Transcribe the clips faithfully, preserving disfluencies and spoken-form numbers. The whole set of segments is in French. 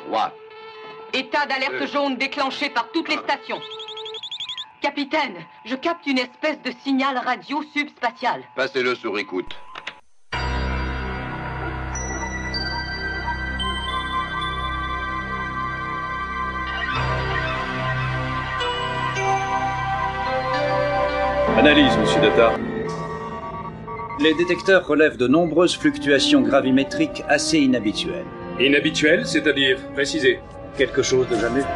What? État d'alerte Euh. jaune déclenché par toutes les stations. Capitaine, je capte une espèce de signal radio subspatial. Passez-le sur écoute. Analyse, monsieur Data. Les détecteurs relèvent de nombreuses fluctuations gravimétriques assez inhabituelles. Inhabituel, c'est-à-dire précisé. Quelque chose de jamais vu.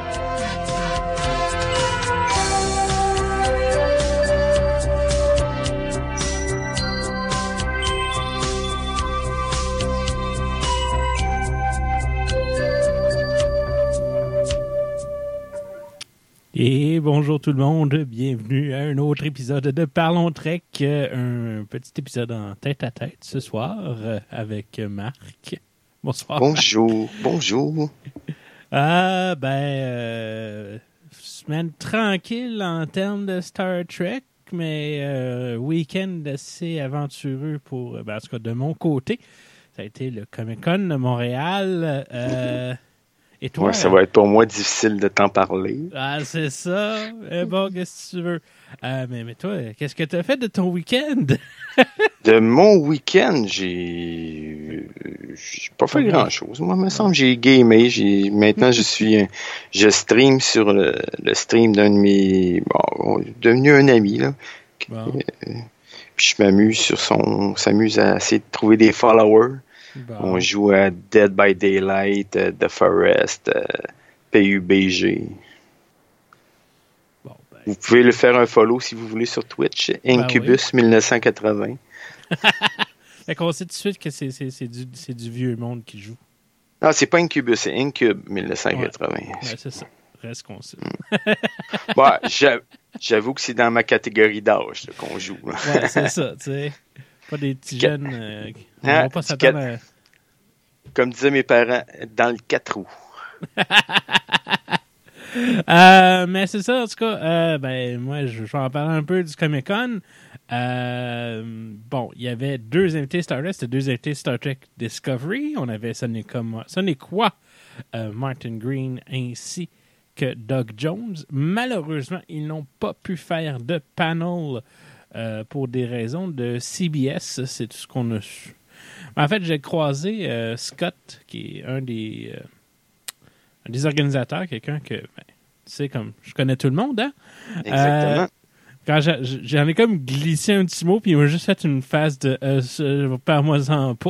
Et bonjour tout le monde, bienvenue à un autre épisode de Parlons Trek, un petit épisode en tête-à-tête ce soir avec Marc. Bonsoir. Bonjour, bonjour. Ah, ben, euh, semaine tranquille en termes de Star Trek, mais euh, week-end assez aventureux pour, ben, en tout cas de mon côté. Ça a été le Comic-Con de Montréal. Euh, et toi? Ouais, ça va être pour moi difficile de t'en parler. Ah, c'est ça. Eh bon, qu'est-ce que tu veux? Euh, mais, mais toi, qu'est-ce que tu as fait de ton week-end? De mon week-end, j'ai, j'ai pas fait grand-chose. Moi, il me semble que j'ai gamé. J'ai... Maintenant, je suis, je stream sur le, le stream d'un de mes, bon, devenu un ami, là. Bon. Puis je m'amuse sur son, on s'amuse à essayer de trouver des followers. Bon. On joue à Dead by Daylight, uh, The Forest, uh, P U B G. Bon, ben... Vous pouvez le faire un follow si vous voulez sur Twitch, Incubus ben oui. dix-neuf cent quatre-vingts. Fait qu'on sait tout de suite que c'est, c'est, c'est, du, c'est du vieux monde qui joue. Ah, c'est pas Incubus, c'est Incube dix-neuf cent quatre-vingts. Ouais, ouais, c'est ça. Reste qu'on sait. Bon, j'a- j'avoue que c'est dans ma catégorie d'âge là, qu'on joue. Ouais, c'est ça, tu sais. Pas des petits jeunes euh, qui ne Hein, vont pas du s'attendre quatre- à... Comme disaient mes parents, dans le quatre roues. Euh, mais c'est ça, en tout cas. Euh, ben, moi, je vais en parler un peu du Comic-Con. Euh, bon, il y avait deux invités Star Trek. C'était deux invités Star Trek Discovery. On avait Sonequa, euh, Martin Green ainsi que Doug Jones. Malheureusement, ils n'ont pas pu faire de panel euh, pour des raisons de C B S. C'est tout ce qu'on a su. En fait, j'ai croisé euh, Scott, qui est un des... Euh, un des organisateurs, quelqu'un que, ben, tu sais, comme, je connais tout le monde, hein? Exactement. Euh, quand j'ai, j'en ai comme glissé un petit mot, puis il m'a juste fait une phase de euh, « Perds-moi-en pas ».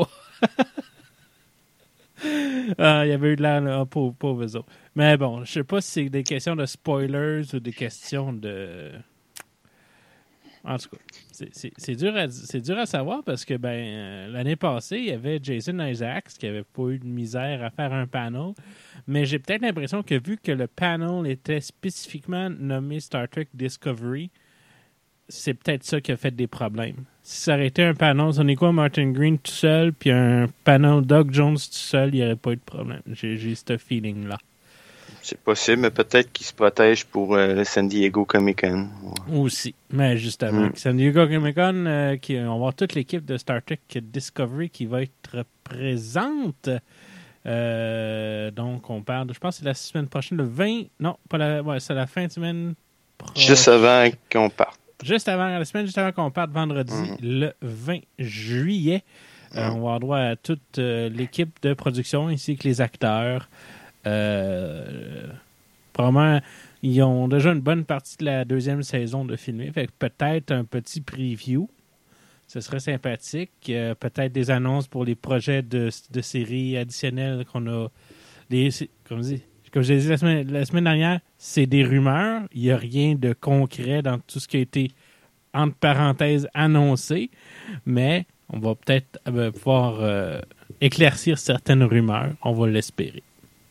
Ah, il y avait eu de l'air, là, pauvre, pauvre eux autres. Mais bon, je sais pas si c'est des questions de spoilers ou des questions de... En tout cas, c'est, c'est, c'est, dur, à, c'est dur à savoir parce que ben euh, l'année passée, il y avait Jason Isaacs qui avait pas eu de misère à faire un panel. Mais j'ai peut-être l'impression que vu que le panel était spécifiquement nommé Star Trek Discovery, c'est peut-être ça qui a fait des problèmes. Si ça aurait été un panel, on est quoi, Martin Green tout seul, puis un panel Doug Jones tout seul, il n'y aurait pas eu de problème. J'ai, j'ai ce feeling-là. C'est possible, mais peut-être qu'ils se protègent pour euh, le San Diego Comic-Con. Ouais. Aussi. Mais justement, Mm. San Diego Comic-Con, euh, qui, on va voir toute l'équipe de Star Trek Discovery qui va être présente. Euh, donc, on parle, de, je pense que c'est la semaine prochaine, le vingt. Non, pas la, ouais, c'est la fin de semaine prochaine. Juste avant qu'on parte. Juste avant, la semaine juste avant qu'on parte vendredi, Mm. le vingt juillet. Euh, Mm. on va avoir droit à toute euh, l'équipe de production ainsi que les acteurs. Euh, probablement, ils ont déjà une bonne partie de la deuxième saison de filmer. Fait que peut-être un petit preview. Ce serait sympathique. Euh, peut-être des annonces pour les projets de, de séries additionnelles qu'on a. Les, comme, je dis, comme je l'ai dit la semaine, la semaine dernière, c'est des rumeurs. Il n'y a rien de concret dans tout ce qui a été, entre parenthèses, annoncé. Mais on va peut-être euh, pouvoir euh, éclaircir certaines rumeurs. On va l'espérer.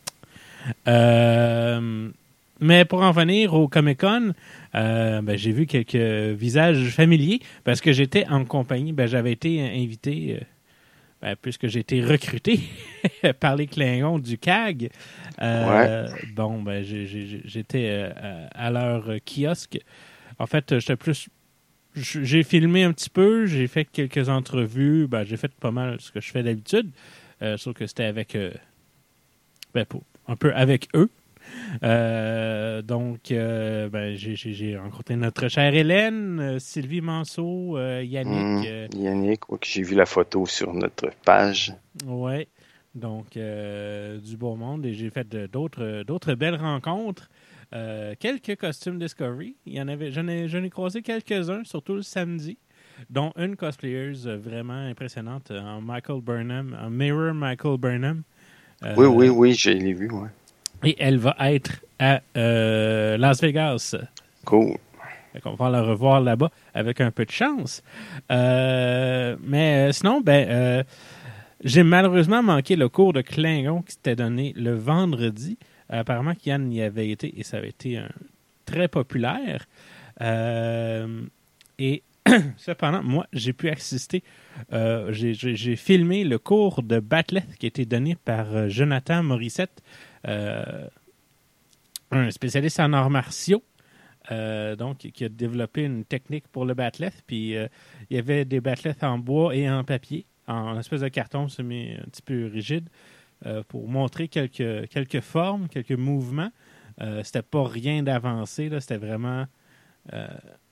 Euh, mais pour en venir au Comic-Con, euh, ben, j'ai vu quelques visages familiers parce que j'étais en compagnie, ben, j'avais été invité, euh, ben, puisque j'ai été recruté par les Klingons du C A G. Euh, ouais. Bon, ben, j'ai, j'ai, j'étais euh, à leur kiosque. En fait, j'étais plus... J'ai filmé un petit peu, j'ai fait quelques entrevues, ben, j'ai fait pas mal ce que je fais d'habitude, euh, sauf que c'était avec... Euh, ben, pour, un peu avec eux. Euh, donc, euh, ben, j'ai, j'ai, j'ai rencontré notre chère Hélène, euh, Sylvie Manceau, euh, Yannick. Mmh, euh, Yannick, ouais, que j'ai vu la photo sur notre page. ouais, donc euh, du beau monde. Et j'ai fait de, d'autres, d'autres belles rencontres. Euh, quelques costumes Discovery. Il y en avait, j'en ai, j'en ai croisé quelques-uns, surtout le samedi, dont une cosplayeuse vraiment impressionnante en Michael Burnham, en Mirror Michael Burnham. Euh, Oui, oui, oui, je l'ai vu, ouais. Et elle va être à euh, Las Vegas. Cool. On va la revoir là-bas avec un peu de chance. Euh, mais euh, sinon, ben, euh, j'ai malheureusement manqué le cours de Klingon qui s'était donné le vendredi. Apparemment, Yann y avait été et ça avait été un, très populaire. Euh, et cependant, moi, j'ai pu assister. Euh, j'ai, j'ai, j'ai filmé le cours de Bat'leth qui a été donné par euh, Jonathan Morissette, euh, un spécialiste en arts martiaux. Euh, donc, qui a développé une technique pour le Bat'leth. Puis, euh, il y avait des Bat'leth en bois et en papier, en espèce de carton semi un petit peu rigide, euh, pour montrer quelques, quelques formes, quelques mouvements. Euh, c'était pas rien d'avancé, là, c'était vraiment... Euh...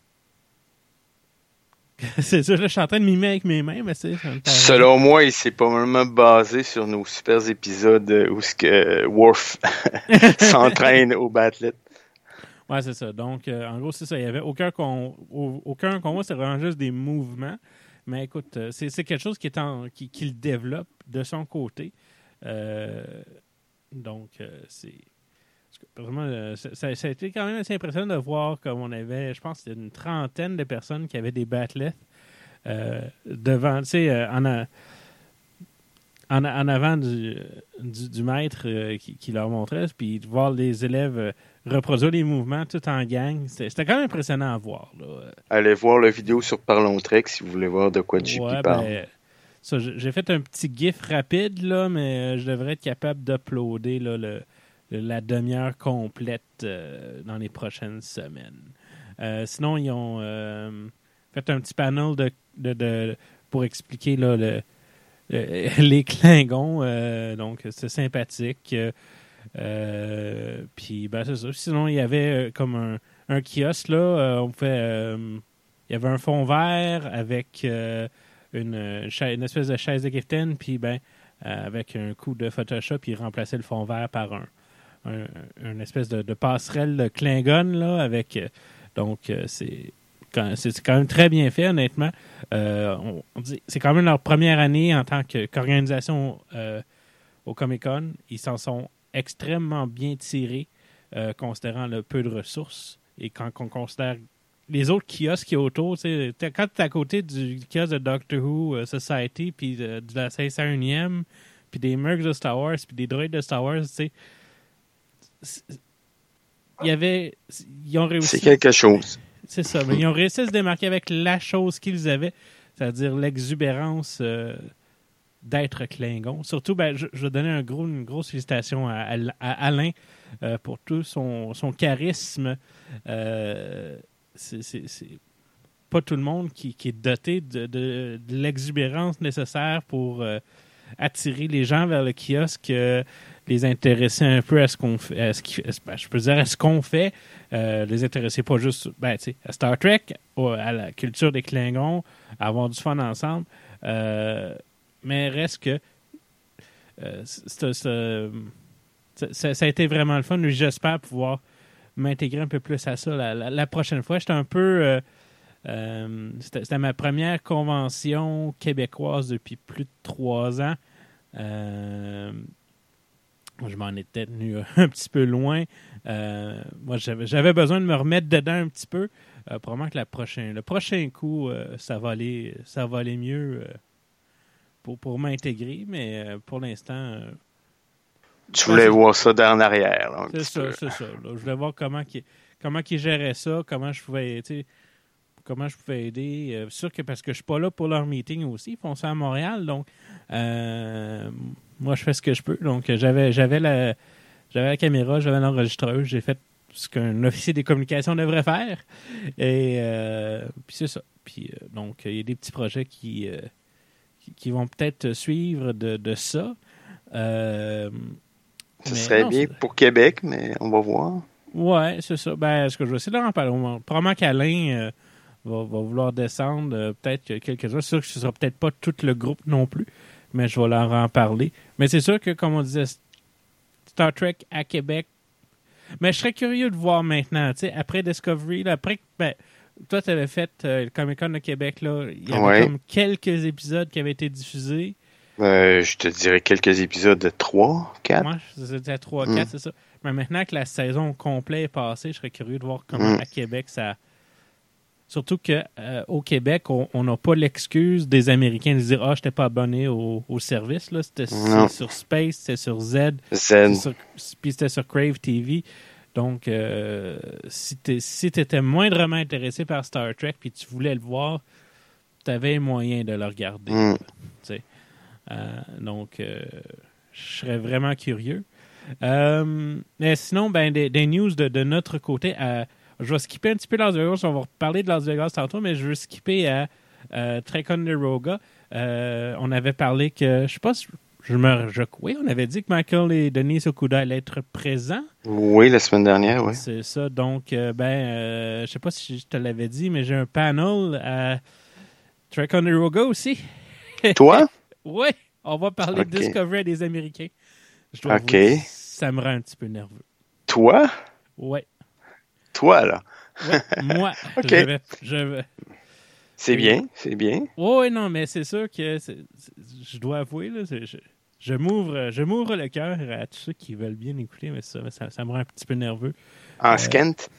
c'est sûr, là, je suis en train de mimer avec mes mains, mais c'est... Selon moi, il s'est probablement basé sur nos super épisodes où ce que Worf s'entraîne au Bat'leth. Ouais, c'est ça. Donc, euh, en gros, c'est ça. Il n'y avait aucun con... aucun combat, c'est vraiment juste des mouvements. Mais écoute, c'est, c'est quelque chose qui est en... qui, qui le développe de son côté. Euh... Donc, euh, c'est... Vraiment, euh, ça, ça a été quand même assez impressionnant de voir comme on avait, je pense, une trentaine de personnes qui avaient des Bat'leth euh, devant, tu sais, euh, en, a, en, en avant du, du, du maître euh, qui, qui leur montrait, puis de voir les élèves euh, reproduire les mouvements tout en gang, c'était, c'était quand même impressionnant à voir. Là. Allez voir la vidéo sur Parlons Trek si vous voulez voir de quoi J P ouais, parle. Ben, ça, j'ai fait un petit gif rapide, là, mais je devrais être capable d'uploader là, le la demi-heure complète euh, dans les prochaines semaines. Euh, sinon, ils ont euh, fait un petit panel de, de, de, pour expliquer là, le, le, les Klingons. Euh, donc, c'est sympathique. Euh, Puis, ben, c'est ça. Sinon, il y avait euh, comme un, un kiosque. Là, euh, on pouvait, euh, il y avait un fond vert avec euh, une, une espèce de chaise de Giften. Puis, ben, euh, avec un coup de Photoshop, il remplaçait le fond vert par un Un, une espèce de, de passerelle de Klingon, là, avec... Euh, donc, euh, c'est, quand, c'est, c'est quand même très bien fait, honnêtement. Euh, on, on dit, c'est quand même leur première année en tant que, qu'organisation euh, au Comic-Con. Ils s'en sont extrêmement bien tirés, euh, considérant le peu de ressources. Et quand on considère les autres kiosques qui y a autour, quand tu es à côté du kiosque de Doctor Who uh, Society, puis de, de la cinq cent unième, puis des Mercs de Star Wars, puis des droïdes de Star Wars, tu sais, il y avait ils ont réussi, c'est quelque chose, c'est ça, mais ils ont réussi à se démarquer avec la chose qu'ils avaient, c'est-à-dire l'exubérance euh, d'être Klingon. Surtout, ben, je, je vais donner un gros, une grosse félicitation à, à, à Alain euh, pour tout son, son charisme. Euh, c'est, c'est, c'est pas tout le monde qui, qui est doté de, de, de l'exubérance nécessaire pour euh, attirer les gens vers le kiosque, euh, les intéresser un peu à ce qu'on fait, à ce qui, ben, je peux dire à ce qu'on fait, euh, les intéresser pas juste ben, à Star Trek, à la culture des Klingons, à avoir du fun ensemble, euh, mais reste que euh, c'est, c'est, c'est, ça, ça a été vraiment le fun. J'espère pouvoir m'intégrer un peu plus à ça la, la, la prochaine fois. J'étais un peu... Euh, euh, c'était, c'était ma première convention québécoise depuis plus de trois ans. Euh, je m'en étais tenu un petit peu loin. Euh, moi, j'avais, j'avais besoin de me remettre dedans un petit peu. Euh, probablement que la prochaine, le prochain coup, euh, ça va aller, ça va aller mieux euh, pour, pour m'intégrer. Mais euh, pour l'instant... Euh, tu voulais voir ça d'en arrière. Là, c'est ça, peu. c'est ça. Là. Je voulais voir comment il, comment il gérait ça, comment je pouvais... comment je pouvais aider. Euh, sûr que parce que je suis pas là pour leur meeting aussi, ils font ça à Montréal, donc euh, moi je fais ce que je peux. Donc j'avais j'avais la j'avais la caméra, j'avais l'enregistreuse, j'ai fait ce qu'un officier des communications devrait faire. Et euh, puis c'est ça. Puis euh, donc il y a des petits projets qui euh, qui, qui vont peut-être suivre de, de ça. Euh, Ce Mais serait non, bien c'est- pour Québec, mais on va voir. Ouais, c'est ça. Ben, ce que je vais essayer de en parler. Probablement qu'Alain euh, va, va vouloir descendre. euh, peut-être que quelques-uns. C'est sûr que ce sera peut-être pas tout le groupe non plus, mais je vais leur en parler. Mais c'est sûr que, comme on disait, Star Trek à Québec. Mais je serais curieux de voir maintenant, tu sais, après Discovery, là, après, ben, toi, tu avais fait euh, le Comic-Con de Québec, là. Il y avait Ouais. comme quelques épisodes qui avaient été diffusés. Euh, je te dirais quelques épisodes de trois, quatre. Moi, c'était trois Mm. quatre, c'est ça. Mais maintenant que la saison complète est passée, je serais curieux de voir comment Mm. à Québec ça. Surtout qu'au euh, au Québec, on n'a pas l'excuse des Américains de dire ah, je n'étais pas abonné au, au service. Là. C'était Non. c'est sur Space, c'était sur Z, Z. c'est sur- puis c'était sur Crave T V. Donc, euh, si tu si étais moindrement intéressé par Star Trek puis tu voulais le voir, tu avais moyen de le regarder. Mm. là, tu sais. Euh, donc, euh, je serais vraiment curieux. Euh, mais sinon, ben, des, des news de, de notre côté, euh, je vais skipper un petit peu Las Vegas. On va reparler de Las Vegas tantôt, mais je veux skipper à euh, Ticonderoga. Euh, on avait parlé que, je sais pas si je me. Je, oui, on avait dit que Michael et Denis Okuda allaient être présents. Oui, la semaine dernière, oui. C'est ça. Donc, euh, ben, euh, je sais pas si je te l'avais dit, mais j'ai un panel à Ticonderoga aussi. Toi? Oui, on va parler Ok. de Discovery à des Américains. Je dois Ok. avouer, ça me rend un petit peu nerveux. Toi? Ouais. Toi, là. Ouais, moi, Ok. je vais. Je vais... C'est Et- bien, c'est bien. Ouais, ouais, non, mais c'est sûr que c'est- c'est- je dois avouer, là, c'est- je, je m'ouvre je m'ouvre le cœur à tous ceux qui veulent bien écouter, mais ça, ça, ça me rend un petit peu nerveux. En Euh, scant?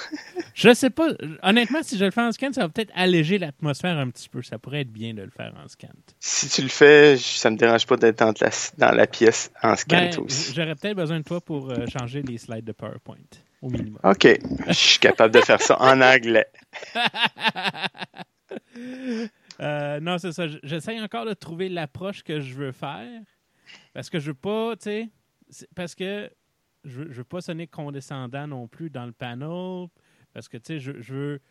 Je sais pas. Honnêtement, si je le fais en scan, ça va peut-être alléger l'atmosphère un petit peu. Ça pourrait être bien de le faire en scan. Si tu le fais, je- ça me dérange pas d'être dans la, dans la pièce en scant Ben, aussi. j'aurais peut-être besoin de toi pour euh, changer les slides de PowerPoint, au minimum. OK. Je suis capable de faire ça en anglais. Euh, non, c'est ça. J- J'essaye encore de trouver l'approche que je veux faire. Parce que je veux pas, tu sais. c'est- Parce que je veux, je veux pas sonner condescendant non plus dans le panel. Parce que, tu sais, je, je veux.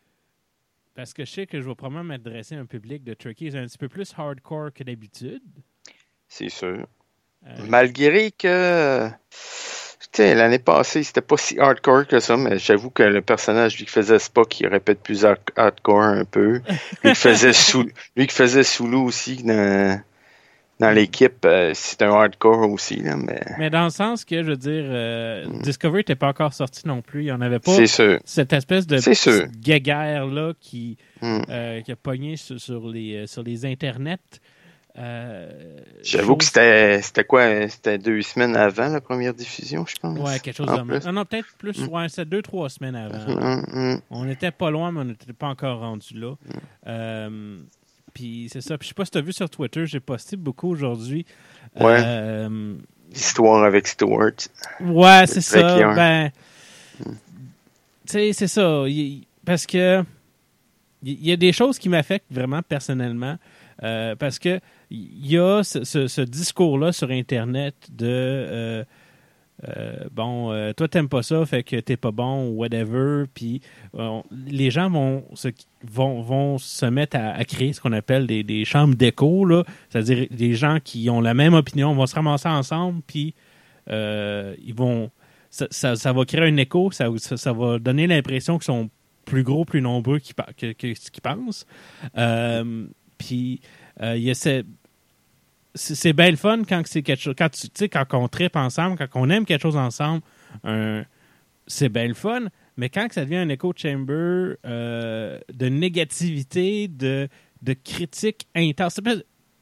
Parce que je sais que je vais probablement m'adresser à un public de Turkey un petit peu plus hardcore que d'habitude. C'est sûr. Euh, Malgré que, tu sais, l'année passée, c'était pas si hardcore que ça, mais j'avoue que le personnage, lui qui faisait Spock, il répète plus hard- hardcore un peu. Lui qui faisait sous, lui qui faisait Sulu aussi dans, dans l'équipe, euh, c'est un hardcore aussi, là, mais Mais dans le sens que, je veux dire, euh, Discovery n'était pas encore sorti non plus. Il n'y en avait pas c'est sûr. cette espèce de C'est sûr. petite guéguerre-là qui, Hmm. euh, qui a pogné sur, sur les, euh, sur les internets. Euh, J'avoue que chose- c'était, c'était quoi? C'était deux semaines avant la première diffusion, je pense. Ouais, quelque chose En de même. plus. Non, non, peut-être plus, Mm. ouais, c'est deux, trois semaines avant. Hum, hum. On n'était pas loin, mais on n'était pas encore rendu là. Euh, Puis c'est ça. Puis je sais pas si tu as vu sur Twitter, j'ai posté beaucoup aujourd'hui. Ouais. Euh, L'histoire avec Stewart. ouais, c'est Très ça. clair. Ben, tu sais, c'est ça. Il- parce que il y a des choses qui m'affectent vraiment personnellement. Euh, parce que il y a ce, ce- ce discours-là sur Internet de euh, euh, bon, euh, toi t'aimes pas ça, fait que t'es pas bon ou whatever. Puis euh, les gens vont se, vont, vont se mettre à, à créer ce qu'on appelle des, des chambres d'écho, là. C'est-à-dire des gens qui ont la même opinion vont se ramasser ensemble, puis euh, ils vont. Ça, ça, ça va créer un écho, ça, ça, ça va donner l'impression qu'ils sont plus gros, plus nombreux qu'ils pa- que, que ce qu'ils pensent. Euh, Puis, euh, il y a ce- c'est c'est bien le fun quand c'est quelque chose. Quand tu tu sais, quand on tripe ensemble, quand on aime quelque chose ensemble, un- c'est bien le fun. Mais quand que ça devient un echo chamber euh, de négativité, de, de critique intense, c'est pas-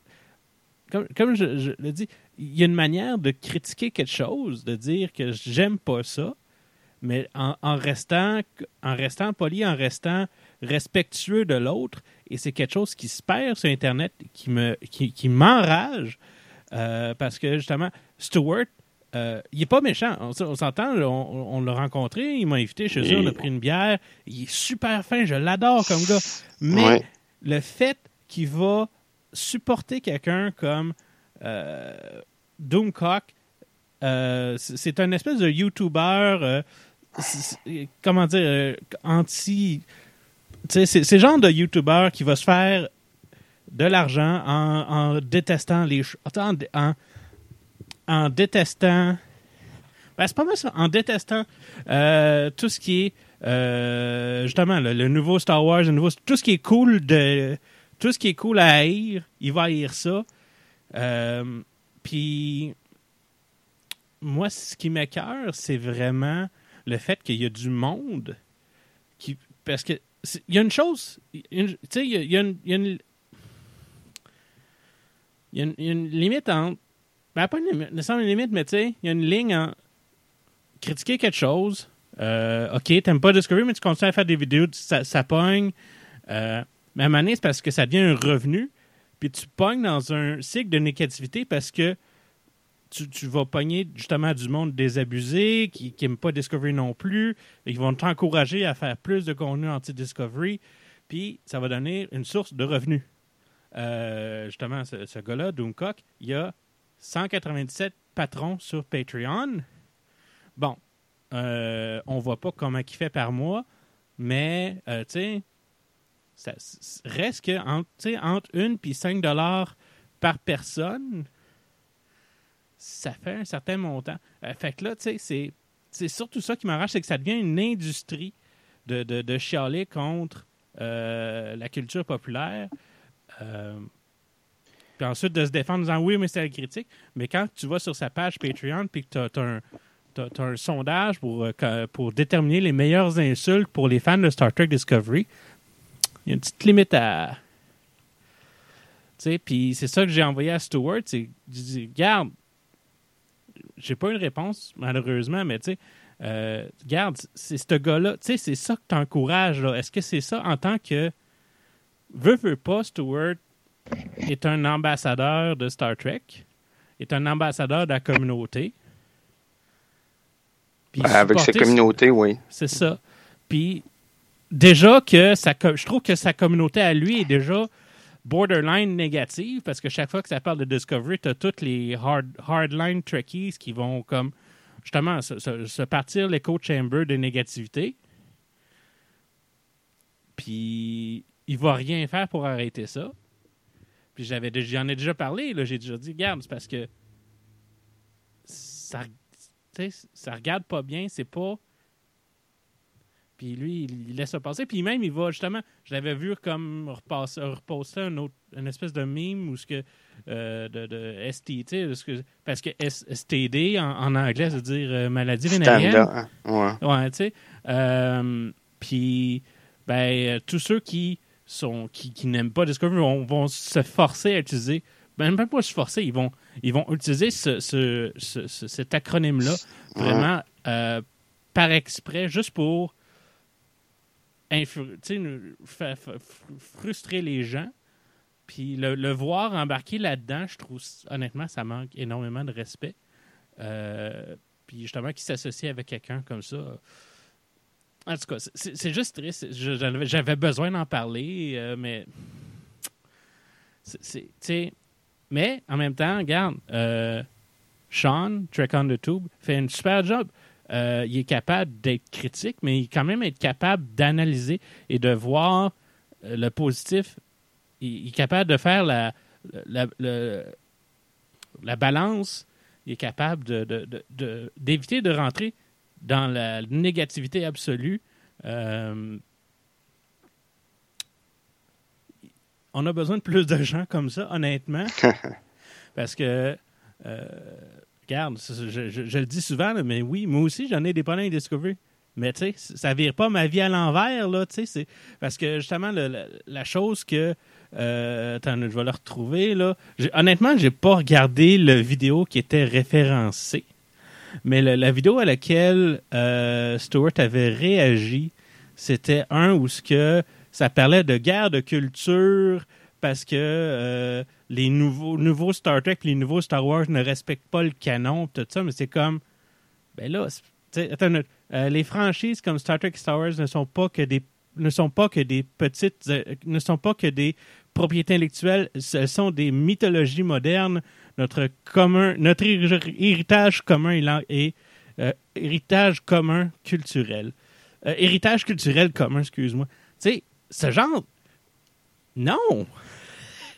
comme, comme je, je le dis, il y a une manière de critiquer quelque chose, de dire que j'aime pas ça, mais en, en restant en restant poli, en restant respectueux de l'autre, et c'est quelque chose qui se perd sur Internet, qui me qui, qui m'enrage, euh, parce que justement, Stewart, euh, il est pas méchant, on, s- on s'entend, là, on, on l'a rencontré, il m'a invité chez eux, on a pris une bière, il est super fin, je l'adore comme gars, mais Ouais. le fait qu'il va supporter quelqu'un comme euh, Doomcock, euh, c'est c'est un espèce de YouTuber, euh, c'est- c'est- comment dire, euh, anti... Tu sais, c'est c'est le genre de YouTuber qui va se faire de l'argent en, en détestant les... ch- En, en, en détestant Ben, c'est pas mal ça. En détestant euh, tout ce qui est euh, justement là, le nouveau Star Wars, le nouveau, tout ce qui est cool de tout ce qui est cool à haïr, il va haïr ça. Euh, Puis moi, ce qui m'écoeure, c'est vraiment le fait qu'il y a du monde qui. Parce que il y a une chose. Tu sais, il y a, il y a une. Il y a une, il y a une, il y a une limite entre. Ben, pas une limite, une limite, mais tu sais, il y a une ligne en critiquer quelque chose. Euh, OK, t'aimes pas Discovery, mais tu continues à faire des vidéos, ça, ça pogne. Euh, mais à un moment donné, c'est parce que ça devient un revenu, puis tu pognes dans un cycle de négativité parce que tu, tu vas pogner justement du monde désabusé, qui n'aime pas Discovery non plus. Ils vont t'encourager à faire plus de contenu anti-Discovery, puis ça va donner une source de revenus. Euh, justement, ce, ce gars-là, Doomcock, il y a cent quatre-vingt-dix-sept patrons sur Patreon. Bon, euh, on voit pas comment il fait par mois, mais, euh, tu sais, ça reste que entre, entre un et cinq dollars par personne, ça fait un certain montant. Euh, fait que là, tu sais, c'est, c'est surtout ça qui m'arrache, c'est que ça devient une industrie de, de, de chialer contre euh, la culture populaire. Euh, puis ensuite de se défendre en disant oui, mais c'est la critique. Mais quand tu vas sur sa page Patreon puis que tu as un, t'as, t'as un sondage pour, euh, pour déterminer les meilleures insultes pour les fans de Star Trek Discovery, il y a une petite limite à. Tu sais, puis c'est ça que j'ai envoyé à Stewart. C'est, je dis, regarde, j'ai pas une réponse, malheureusement, mais tu sais, euh, regarde, c'est ce gars-là, tu sais, c'est ça que t'encourages, là. Est-ce que c'est ça en tant que. Veux, veux pas, Stewart est un ambassadeur de Star Trek, est un ambassadeur de la communauté. Puis avec sa communauté, oui. C'est ça. Puis déjà que sa, je trouve que sa communauté à lui est déjà borderline négative, parce que chaque fois que ça parle de Discovery, tu as toutes les hard, hardline Trekkies qui vont comme justement se, se, se partir l'écho chamber de négativité. Puis il va rien faire pour arrêter ça. Puis j'avais déjà, j'en ai déjà parlé, là, j'ai déjà dit, regarde, c'est parce que ça, ça regarde pas bien, c'est pas. Puis lui, il laisse ça passer. Puis même, il va justement, je l'avais vu comme repasser, reposter un autre, une espèce de meme ou ce que euh, de, de S T T, parce que S T D en, en anglais, ça veut dire euh, maladie vénérienne. Ouais. Ouais, tu sais. Euh, puis, ben, tous ceux qui sont qui, qui n'aiment pas Discovery vont, vont se forcer à utiliser, ben, même pas se forcer, ils vont, ils vont utiliser ce, ce, ce, ce, cet acronyme-là vraiment ouais. euh, par exprès, juste pour infru- f- f- frustrer les gens. Puis le, le voir embarquer là-dedans, je trouve, honnêtement, ça manque énormément de respect. Euh, puis justement, qu'il s'associe avec quelqu'un comme ça. En tout cas, c'est, c'est juste triste. Je, j'avais, j'avais besoin d'en parler, euh, mais. C'est, c'est, t'sais, mais en même temps, regarde, euh, Sean, Trek on the Tube, fait un super job. Euh, il est capable d'être critique, mais il est quand même être capable d'analyser et de voir euh, le positif. Il, il est capable de faire la, la, la, la balance. Il est capable de, de, de, de, d'éviter de rentrer dans la négativité absolue. Euh, on a besoin de plus de gens comme ça, honnêtement. Parce que, euh, regarde, je, je, je le dis souvent, là, mais oui, moi aussi, j'en ai des problèmes avec Discovery. Mais tu sais, ça vire pas ma vie à l'envers, là, tu sais, c'est parce que justement, le, la, la chose que, euh, attends, je vais le retrouver, là. J'ai, honnêtement, j'ai pas regardé la vidéo qui était référencée. Mais le, la vidéo à laquelle euh, Stewart avait réagi, c'était un où ce que ça parlait de guerre de culture parce que euh, les nouveaux, nouveaux Star Trek et les nouveaux Star Wars ne respectent pas le canon, tout ça, mais c'est comme, ben là, attends, euh, les franchises comme Star Trek et Star Wars ne sont pas que des ne sont pas que des petites, euh, ne sont pas que des propriétés intellectuelles, ce sont des mythologies modernes. Notre commun, notre héritage commun est euh, héritage commun culturel. Euh, héritage culturel commun, excuse-moi. Tu sais, ce genre, non.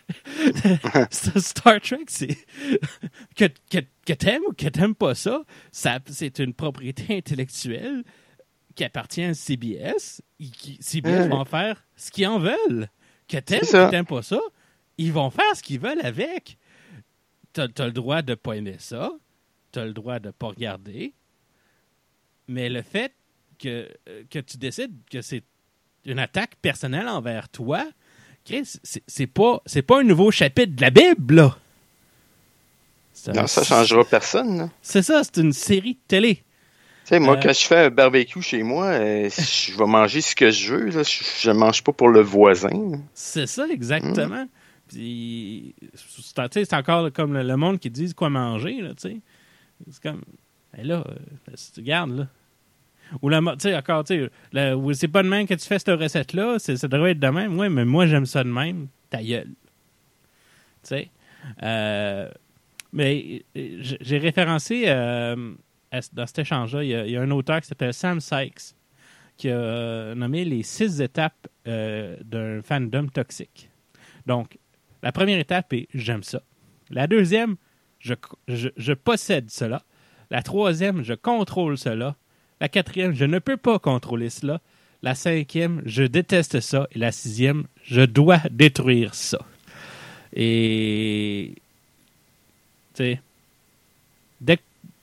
Star Trek, c'est que, que, que t'aimes ou que t'aimes pas ça, ça, c'est une propriété intellectuelle qui appartient à C B S. Qui, C B S mmh. vont faire ce qu'ils en veulent. Que t'aimes ou que t'aimes pas ça, ils vont faire ce qu'ils veulent avec. T'as, t'as le droit de pas aimer ça, t'as le droit de pas regarder, mais le fait que, que tu décides que c'est une attaque personnelle envers toi, Chris, c'est, c'est, pas, c'est pas un nouveau chapitre de la Bible, là. C'est non, un, ça changera personne. Là. C'est ça, c'est une série de télé. Tu sais, moi, euh, quand je fais un barbecue chez moi, euh, je vais manger ce que je veux. Là. Je ne mange pas pour le voisin. C'est ça, exactement. Mmh. Puis, c'est, c'est encore comme le, le monde qui dit quoi manger, là, tu sais. C'est comme, ben là, euh, tu regardes, là. Ou la, tu sais, encore, tu sais, c'est pas de même que tu fais cette recette-là, c'est, ça devrait être de même. Oui, mais moi, j'aime ça de même. Ta gueule. Tu sais. Euh, mais j'ai référencé, euh, à, dans cet échange-là, il y, a, il y a un auteur qui s'appelle Sam Sykes qui a euh, nommé les six étapes euh, d'un fandom toxique. Donc, la première étape est « j'aime ça ». La deuxième, je, je, je possède cela. La troisième, je contrôle cela. La quatrième, je ne peux pas contrôler cela. La cinquième, je déteste ça. Et la sixième, je dois détruire ça. Et... Tu sais... Dès que...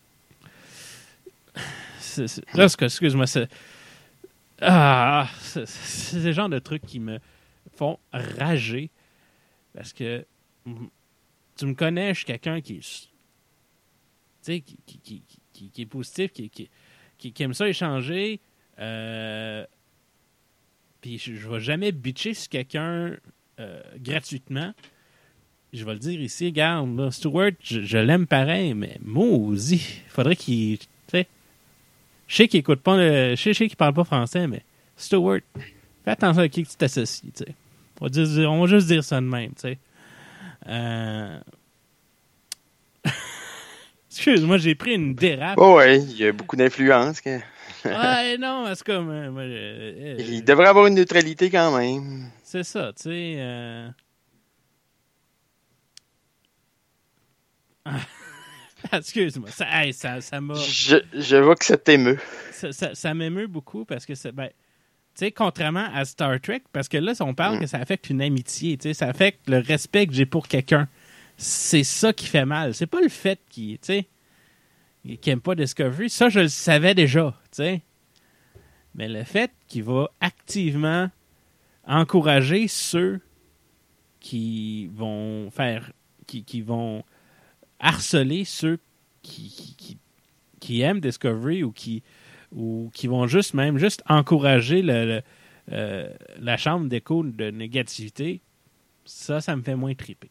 C'est, c'est, là, excuse-moi, c'est... Ah! C'est, c'est le genre de trucs qui me font rager. Parce que... Tu me connais, je suis quelqu'un qui... Tu sais, qui, qui, qui, qui, qui est positif, qui... qui Qui, qui aime ça échanger, euh, puis je, je vais jamais bitcher sur quelqu'un euh, gratuitement. Je vais le dire ici, regarde, là, Stuart, je, je l'aime pareil, mais maudit, il faudrait qu'il, tu sais, je sais qu'il écoute pas, le, je sais, je sais qu'il parle pas français, mais Stuart, fais attention à qui tu t'associes, tu sais. On va, dire, on va juste dire ça de même, tu sais. Euh... Excuse-moi, j'ai pris une dérape. Oh ouais, il y a beaucoup d'influence. Que... ouais, non, c'est comme... Euh, moi, euh, il euh, devrait avoir une neutralité quand même. C'est ça, tu sais... Euh... Excuse-moi, ça, hey, ça, ça m'a... Je, je vois que ça t'émeut. Ça, ça, ça m'émeut beaucoup parce que, c'est, ben, tu sais, contrairement à Star Trek, parce que là, on parle mm. que ça affecte une amitié, tu sais, ça affecte le respect que j'ai pour quelqu'un. C'est ça qui fait mal. C'est pas le fait qu'il, tu sais, qu'il n'aime pas Discovery. Ça, je le savais déjà, tu sais. Mais le fait qu'il va activement encourager ceux qui vont faire, qui, qui vont harceler ceux qui, qui, qui, qui aiment Discovery ou qui, ou qui vont juste même juste encourager le, le, euh, la chambre d'écho de négativité, ça, ça me fait moins triper.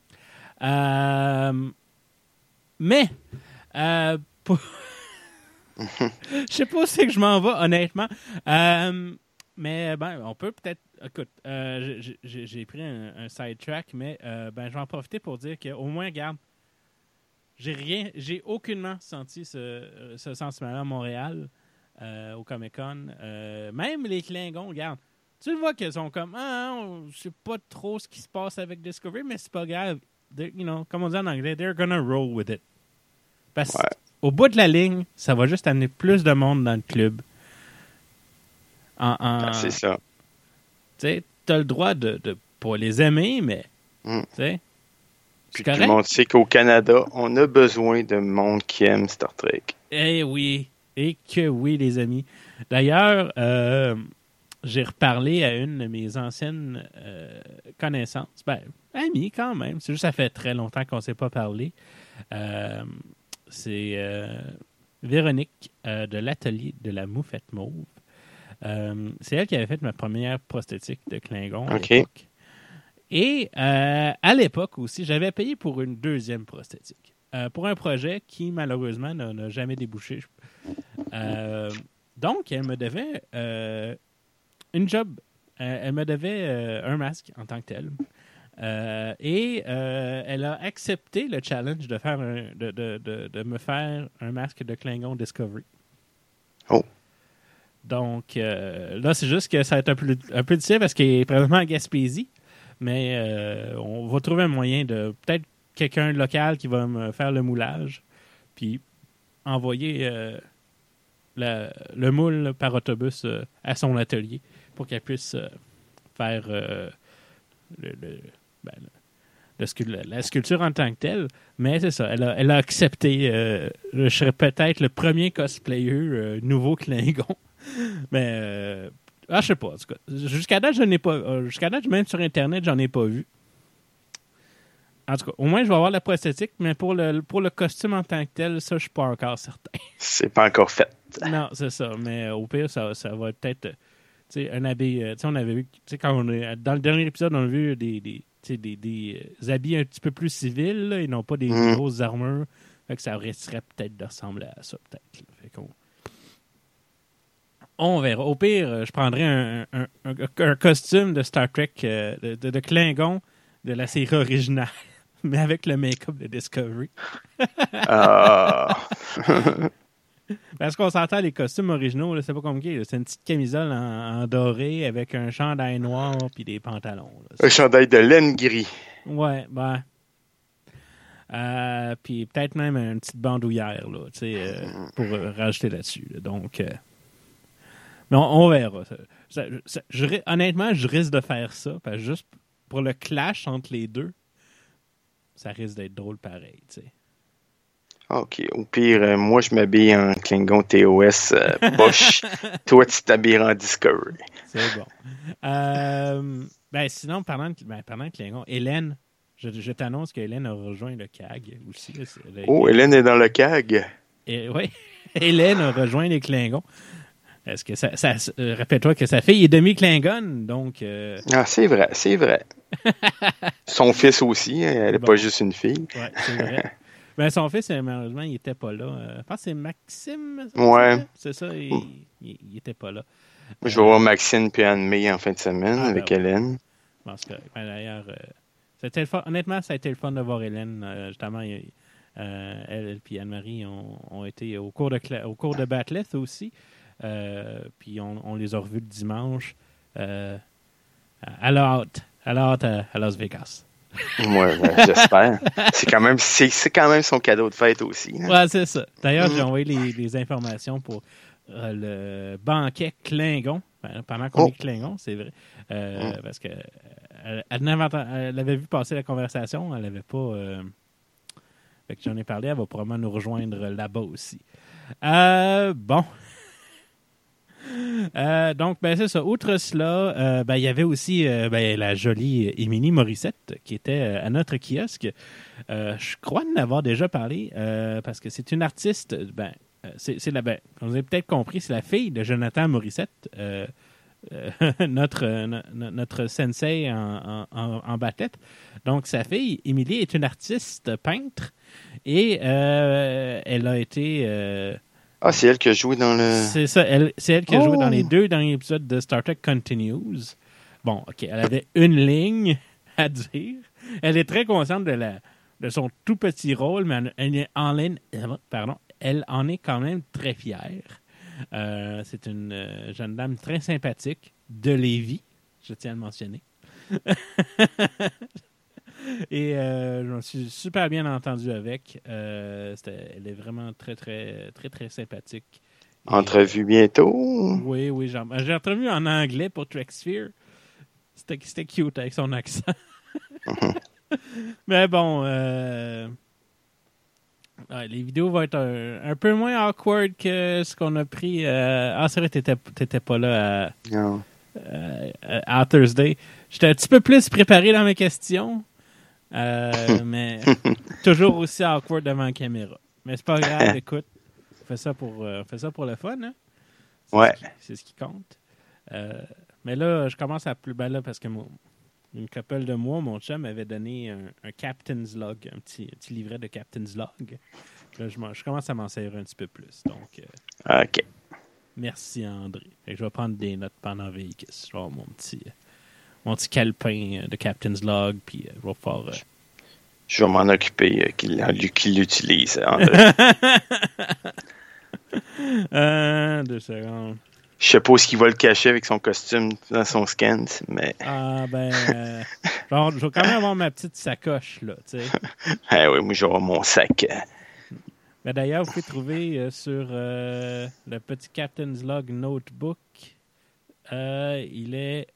Euh, mais, euh, pour... je sais pas où c'est que je m'en vais, honnêtement. Euh, mais, ben, on peut peut-être... Écoute, euh, j'ai, j'ai pris un, un sidetrack, mais euh, ben, je vais en profiter pour dire qu'au moins, regarde, j'ai rien, j'ai aucunement senti ce, ce sentiment-là à Montréal, euh, au Comic-Con. Euh, même les Klingons, regarde, tu le vois qu'ils sont comme, ah, on, je sais pas trop ce qui se passe avec Discovery, mais c'est pas grave. You know, comme on dit en anglais, they're gonna roll with it. Parce ouais. qu'au bout de la ligne, ça va juste amener plus de monde dans le club. En, en, ah, c'est ça. Tu sais, t'as le droit de, de pas les aimer, mais mm. tu sais. Puis tout le monde sait qu'au Canada, on a besoin de monde qui aime Star Trek. Eh oui, et que oui, les amis. D'ailleurs, euh, j'ai reparlé à une de mes anciennes euh, connaissances. Ben, amies quand même. C'est juste ça fait très longtemps qu'on ne s'est pas parlé. Euh, c'est euh, Véronique euh, de l'atelier de la Moufette Mauve. Euh, c'est elle qui avait fait ma première prosthétique de Klingon à okay. l'époque. Et euh, à l'époque aussi, j'avais payé pour une deuxième prosthétique. Euh, pour un projet qui, malheureusement, n'a, n'a jamais débouché. Euh, donc, elle me devait euh, une job. Euh, elle me devait euh, un masque en tant que tel. Euh, et euh, elle a accepté le challenge de, faire un, de, de, de, de me faire un masque de Klingon Discovery. Oh. Donc, euh, là, c'est juste que ça va être un peu, un peu difficile parce qu'il est présentement à Gaspésie. Mais euh, on va trouver un moyen de... Peut-être quelqu'un local qui va me faire le moulage, puis envoyer euh, la, le moule par autobus euh, à son atelier pour qu'elle puisse euh, faire euh, le, le, ben, le, le scu- la sculpture en tant que telle. Mais c'est ça, elle a, elle a accepté. Euh, je serais peut-être le premier cosplayer euh, nouveau Klingon. Mais, euh, ah, je sais pas. En tout cas, jusqu'à date, je n'ai pas. Euh, jusqu'à date, même sur Internet, j'en ai pas vu. En tout cas, au moins, je vais avoir la prosthétique, mais pour le, pour le costume en tant que tel, ça, je suis pas encore certain. C'est pas encore fait. Non, c'est ça. Mais au pire, ça, ça va être, tu sais, un habit. Tu sais, on avait vu, tu sais, quand on est, dans le dernier épisode, on a vu des, des, des, des, des habits un petit peu plus civils, là, et non pas des, mm. des grosses armures. Fait que ça risquerait peut-être de ressembler à ça, peut-être. Là. Fait qu'on... On verra. Au pire, je prendrais un, un, un, un costume de Star Trek, euh, de, de, de Klingon, de la série originale, mais avec le make-up de Discovery. Ah! Parce qu'on s'entend, les costumes originaux, là, c'est pas compliqué. Là. C'est une petite camisole en, en doré avec un chandail noir puis des pantalons. Là. Un chandail de laine gris. Ouais, ben... Euh, puis peut-être même une petite bandoulière, là, tu sais, euh, pour euh, rajouter là-dessus. Là. Donc... Euh... Mais on, on verra. Ça, ça, ça, je, honnêtement, je risque de faire ça. Parce que juste pour le clash entre les deux, ça risque d'être drôle pareil. Tu sais. OK. Au pire, euh, moi, je m'habille en Klingon T O S euh, Bosch. Toi, tu t'habilles en Discovery. C'est bon. Euh, ben, sinon, parlant de, ben, parlant de Klingon, Hélène, je, je t'annonce qu'Hélène a rejoint le C A G aussi. Là, oh, Hélène est dans le C A G. Oui, Hélène a rejoint les Klingons. Est-ce que ça, ça euh, rappelle-toi que sa fille est demi-Klingon, donc... Euh... Ah, c'est vrai, c'est vrai. Son fils aussi, elle n'est bon. Pas juste une fille. Oui, c'est vrai. Ben, son fils, malheureusement, il n'était pas là. Euh, je pense que c'est Maxime. Ça, ouais. C'est ça, il n'était pas là. Je vais euh... voir Maxime puis Anne-May en fin de semaine ah, avec ben, Hélène. Je pense que, ben, d'ailleurs, euh, c'était le fun, honnêtement, ça a été le fun de voir Hélène. Euh, justement, il, euh, elle et Anne-Marie ont, ont été au cours de, au cours de Bat'leth aussi. Euh, puis on, on les a revus le dimanche euh, à la hâte, à la hâte à, à Las Vegas. Ouais, ben, j'espère. C'est quand même, c'est, c'est quand même son cadeau de fête aussi. Hein? Ouais, c'est ça. D'ailleurs, mm. j'ai envoyé les, les informations pour euh, le banquet Klingon. Pendant qu'on oh. est Klingon, c'est vrai. Euh, mm. Parce que elle, elle, elle avait vu passer la conversation, elle n'avait pas. Euh, fait que j'en ai parlé, elle va probablement nous rejoindre là-bas aussi. Euh, bon. Euh, donc, ben, c'est ça. Outre cela, euh, ben, il y avait aussi euh, ben, la jolie Émilie Morissette qui était euh, à notre kiosque. Euh, je crois en avoir déjà parlé euh, parce que c'est une artiste. Ben, c'est, c'est la, ben, comme vous avez peut-être compris, c'est la fille de Jonathan Morissette, euh, euh, notre, no, notre sensei en, en, en Bat'leth. Donc, sa fille, Émilie, est une artiste peintre et euh, elle a été. Euh, Ah, c'est elle qui a joué dans le... C'est ça, elle, c'est elle qui a oh. joué dans les deux derniers épisodes de Star Trek Continues. Bon, OK, elle avait une ligne à dire. Elle est très consciente de, la, de son tout petit rôle, mais elle, est en ligne, pardon, elle en est quand même très fière. Euh, c'est une euh, jeune dame très sympathique de Lévis, je tiens à le mentionner. Et euh, je me suis super bien entendu avec. Euh, elle est vraiment très, très, très, très sympathique. Et, entrevue euh, bientôt? Oui, oui. J'ai, j'ai entrevu en anglais pour Trek-Sphere. C'était, c'était cute avec son accent. Mais bon, euh, ouais, les vidéos vont être un, un peu moins awkward que ce qu'on a pris. Euh, ah, c'est vrai, t'étais, t'étais pas là à, non. euh, à Thursday. J'étais un petit peu plus préparé dans mes questions. Euh, mais toujours aussi awkward devant la caméra. Mais c'est pas grave, écoute. On fait ça pour, euh, on fait ça pour le fun, hein? C'est ouais. Ce qui, c'est ce qui compte. Euh, mais là, je commence à plus bas là parce que mon, une couple de mois, mon chum m'avait donné un, un Captain's Log, un petit, un petit livret de Captain's Log. Là, je, je commence à m'en servir un petit peu plus. Donc, euh, OK. Merci, André. Fait que je vais prendre des notes pendant Vegas. Je vais avoir mon petit... mon petit calepin de Captain's Log, puis euh, je vais faire... Euh... Je vais m'en occuper, euh, qu'il, qu'il l'utilise. euh, deux secondes. Je sais pas où est-ce qu'il va le cacher avec son costume dans son scan, mais... Ah, ben... Euh, Genre, je vais quand même avoir ma petite sacoche, là, tu sais. Ah oui, moi, j'aurai mon sac. Mais d'ailleurs, vous pouvez trouver euh, sur euh, le petit Captain's Log Notebook, euh, il est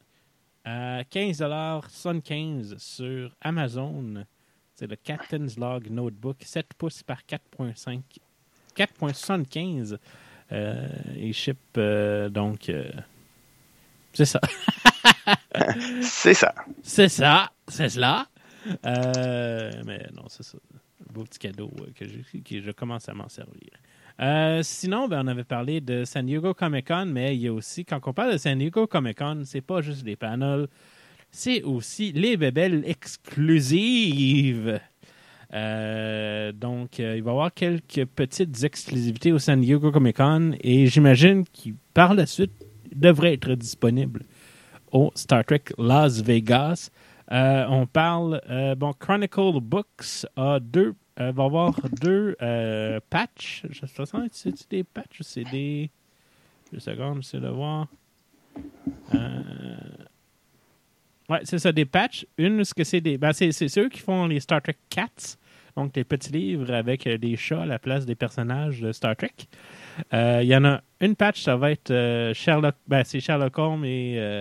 à quinze dollars soixante-quinze sur Amazon. C'est le Captain's Log Notebook, sept pouces par quatre virgule cinq. quatre virgule soixante-quinze. Euh, il ship, euh, donc... Euh, c'est ça. C'est ça. C'est ça. C'est cela. Euh, mais non, c'est ça. Un beau petit cadeau euh, que, je, que je commence à m'en servir. Euh, sinon, ben, on avait parlé de San Diego Comic-Con, mais il y a aussi, quand on parle de San Diego Comic-Con, c'est pas juste les panels, c'est aussi les bébelles exclusives. Euh, donc, euh, il va y avoir quelques petites exclusivités au San Diego Comic-Con et j'imagine qu'ils, par la suite, devraient être disponibles au Star Trek Las Vegas. Euh, on parle, euh, bon, Chronicle Books a deux, euh, va avoir deux euh, patchs. Je sais pas, c'est des patchs ou c'est des... Deux secondes, j'essaie de voir. Euh... Ouais, c'est ça, des patchs. Une, ce que c'est des... Ben, c'est, c'est ceux qui font les Star Trek Cats, donc les petits livres avec euh, des chats à la place des personnages de Star Trek. Il euh, y en a une patch, ça va être euh, Sherlock... Ben, c'est Sherlock Holmes et... Euh,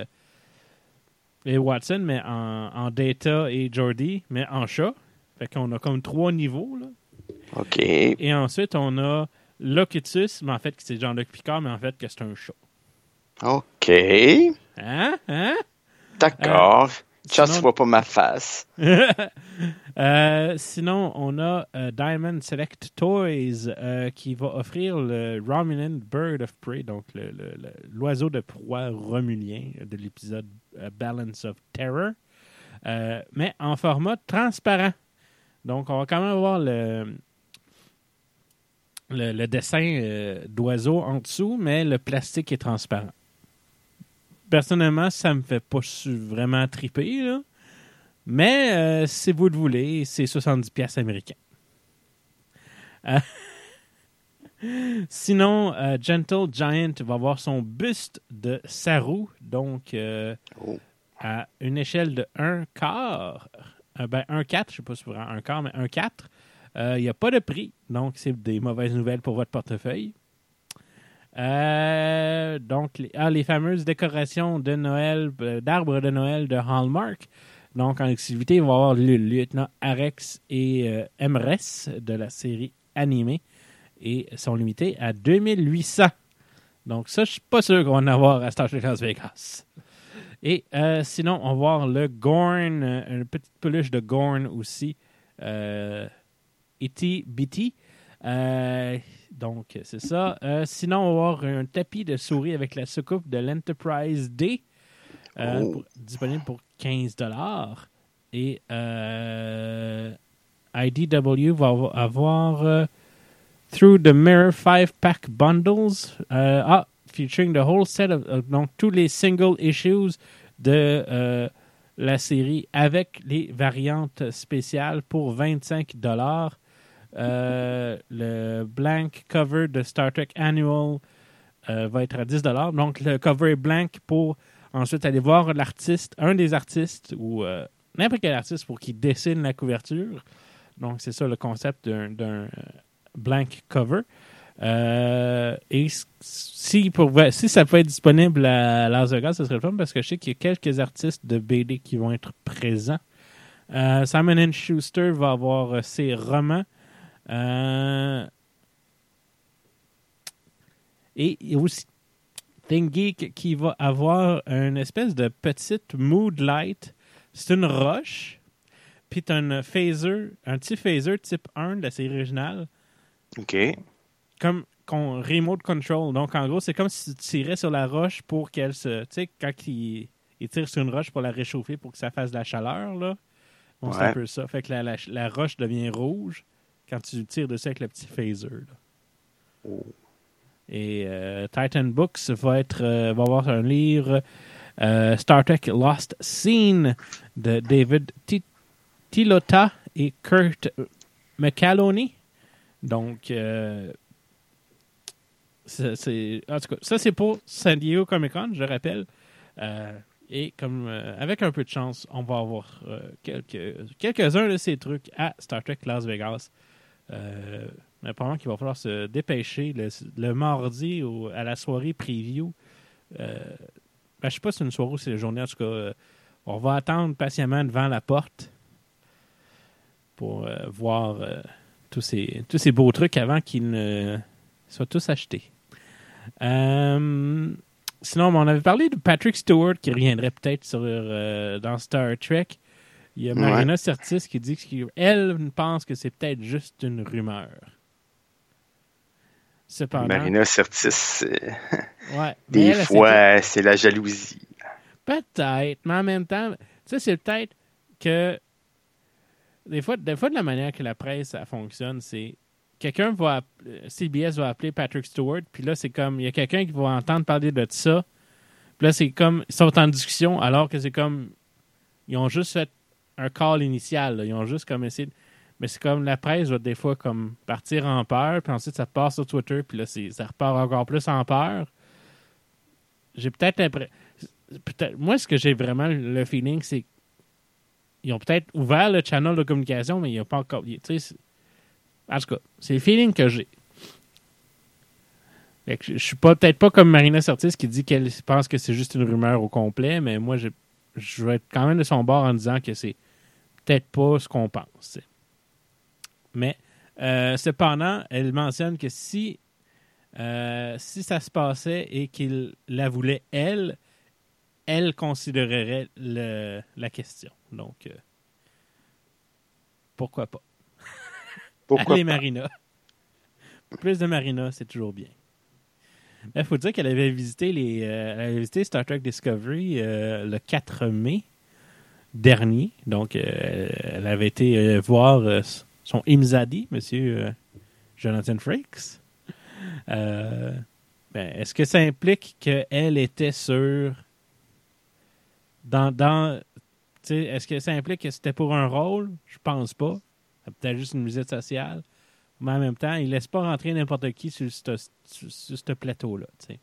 et Watson, mais en, en Data et Geordi, mais en chat. Fait qu'on a comme trois niveaux, là. OK. Et ensuite, on a Locutus, mais en fait, c'est Jean-Luc Picard, mais en fait, que c'est un chat. OK. Hein? Hein? D'accord. Euh, Just sinon... vois pas ma face. euh, sinon, on a euh, Diamond Select Toys euh, qui va offrir le Romulan Bird of Prey, donc le, le, le, l'oiseau de proie romulien de l'épisode uh, Balance of Terror, euh, mais en format transparent. Donc, on va quand même avoir le, le, le dessin euh, d'oiseau en dessous, mais le plastique est transparent. Personnellement, ça me fait pas vraiment triper, là. Mais euh, si vous le voulez, c'est soixante-dix piastres américains. Euh, sinon, euh, Gentle Giant va avoir son buste de Saru, donc euh, oh. à une échelle de un quart. Euh, ben, un quatre, je ne sais pas si vous voulez un quart, mais un quatre. Il euh, n'y a pas de prix, donc c'est des mauvaises nouvelles pour votre portefeuille. Euh, donc, les, ah, les fameuses décorations de Noël, euh, d'arbres de Noël de Hallmark. Donc, en exclusivité, il va y avoir le lieutenant Arex et euh, M R E S de la série animée et sont limités à deux mille huit cents. Donc, ça, je suis pas sûr qu'on va en avoir à Star Trek Las Vegas. Et euh, sinon, on va voir le Gorn, une petite peluche de Gorn aussi, euh, Itty Bitty. Euh, donc, c'est ça. Euh, sinon, on va avoir un tapis de souris avec la soucoupe de l'Enterprise D, euh, oh. pour, disponible pour quinze dollars. Et euh, I D W va avoir euh, Through the Mirror five pack Bundles. Euh, ah, featuring the whole set of... Uh, donc, tous les single issues de euh, la série avec les variantes spéciales pour vingt-cinq dollars. Euh, le blank cover de Star Trek Annual euh, va être à dix dollars. Donc, le cover est blank pour ensuite aller voir l'artiste, un des artistes ou euh, n'importe quel artiste pour qu'il dessine la couverture. Donc, c'est ça le concept d'un, d'un blank cover. Euh, et si, pour, si ça peut être disponible à Las Vegas, ce serait le fun parce que je sais qu'il y a quelques artistes de B D qui vont être présents. Euh, Simon and Schuster va avoir ses romans. Euh, et il y a aussi ThinkGeek qui va avoir une espèce de petite mood light. C'est une roche, puis tu as un phaser, un petit phaser type un de la série originale. OK. Comme con, remote control. Donc, en gros, c'est comme si tu tirais sur la roche pour qu'elle se... Tu sais, quand il, il tire sur une roche pour la réchauffer pour que ça fasse de la chaleur, là. Bon, ouais. C'est un peu ça. Fait que la, la, la roche devient rouge quand tu tires dessus avec le petit phaser, là. Oh. Et euh, Titan Books va être euh, va avoir un livre euh, Star Trek Lost Scene de David T- Tilota et Kurt McAloney. Donc, euh, c'est, c'est, en tout cas, ça c'est pour San Diego Comic-Con, je le rappelle. Euh, Et comme euh, avec un peu de chance, on va avoir euh, quelques, quelques-uns de ces trucs à Star Trek Las Vegas. Euh, mais probablement qu'il va falloir se dépêcher le, le mardi ou à la soirée preview. Euh, ben, je ne sais pas si c'est une soirée ou si c'est une journée. En tout cas, euh, on va attendre patiemment devant la porte pour euh, voir euh, tous, ces, tous ces beaux trucs avant qu'ils ne soient tous achetés. Euh... Sinon, on avait parlé de Patrick Stewart qui reviendrait peut-être sur, euh, dans Star Trek. Il y a Marina ouais. Sirtis qui dit qu'elle pense que c'est peut-être juste une rumeur. Cependant, Marina Sirtis, c'est... ouais, des elle, fois, c'est... c'est la jalousie. Peut-être, mais en même temps, tu sais, c'est peut-être que des fois, des fois, de la manière que la presse ça fonctionne, c'est quelqu'un va, C B S va appeler Patrick Stewart, puis là, c'est comme, il y a quelqu'un qui va entendre parler de ça, puis là, c'est comme, ils sont en discussion, alors que c'est comme, ils ont juste fait un call initial, là. Ils ont juste comme essayé, mais c'est comme, la presse va des fois comme partir en peur, puis ensuite, ça passe sur Twitter, puis là, c'est, ça repart encore plus en peur. J'ai peut-être l'impression, peut-être, moi, ce que j'ai vraiment le feeling, c'est qu'ils ont peut-être ouvert le channel de communication, mais ils n'ont pas encore, tu sais, en tout cas, c'est le feeling que j'ai. Fait que je ne suis pas, peut-être pas comme Marina Sirtis qui dit qu'elle pense que c'est juste une rumeur au complet, mais moi, je, je vais être quand même de son bord en disant que c'est peut-être pas ce qu'on pense. T'sais. Mais, euh, cependant, elle mentionne que si, euh, si ça se passait et qu'il la voulait, elle, elle considérerait le, la question. Donc, euh, pourquoi pas? Pourquoi Allez, pas? Marina. Plus de Marina, c'est toujours bien. Il faut dire qu'elle avait visité les, euh, elle avait visité Star Trek Discovery euh, le quatre mai dernier. Donc, euh, elle avait été euh, voir euh, son Imzadi, M. Euh, Jonathan Frakes. Euh, ben, est-ce que ça implique qu'elle était sur... Dans, dans, est-ce que ça implique que c'était pour un rôle? Je pense pas. Peut-être juste une visite sociale. Mais en même temps, il ne laisse pas rentrer n'importe qui sur ce sur, sur ce plateau-là. T'sais.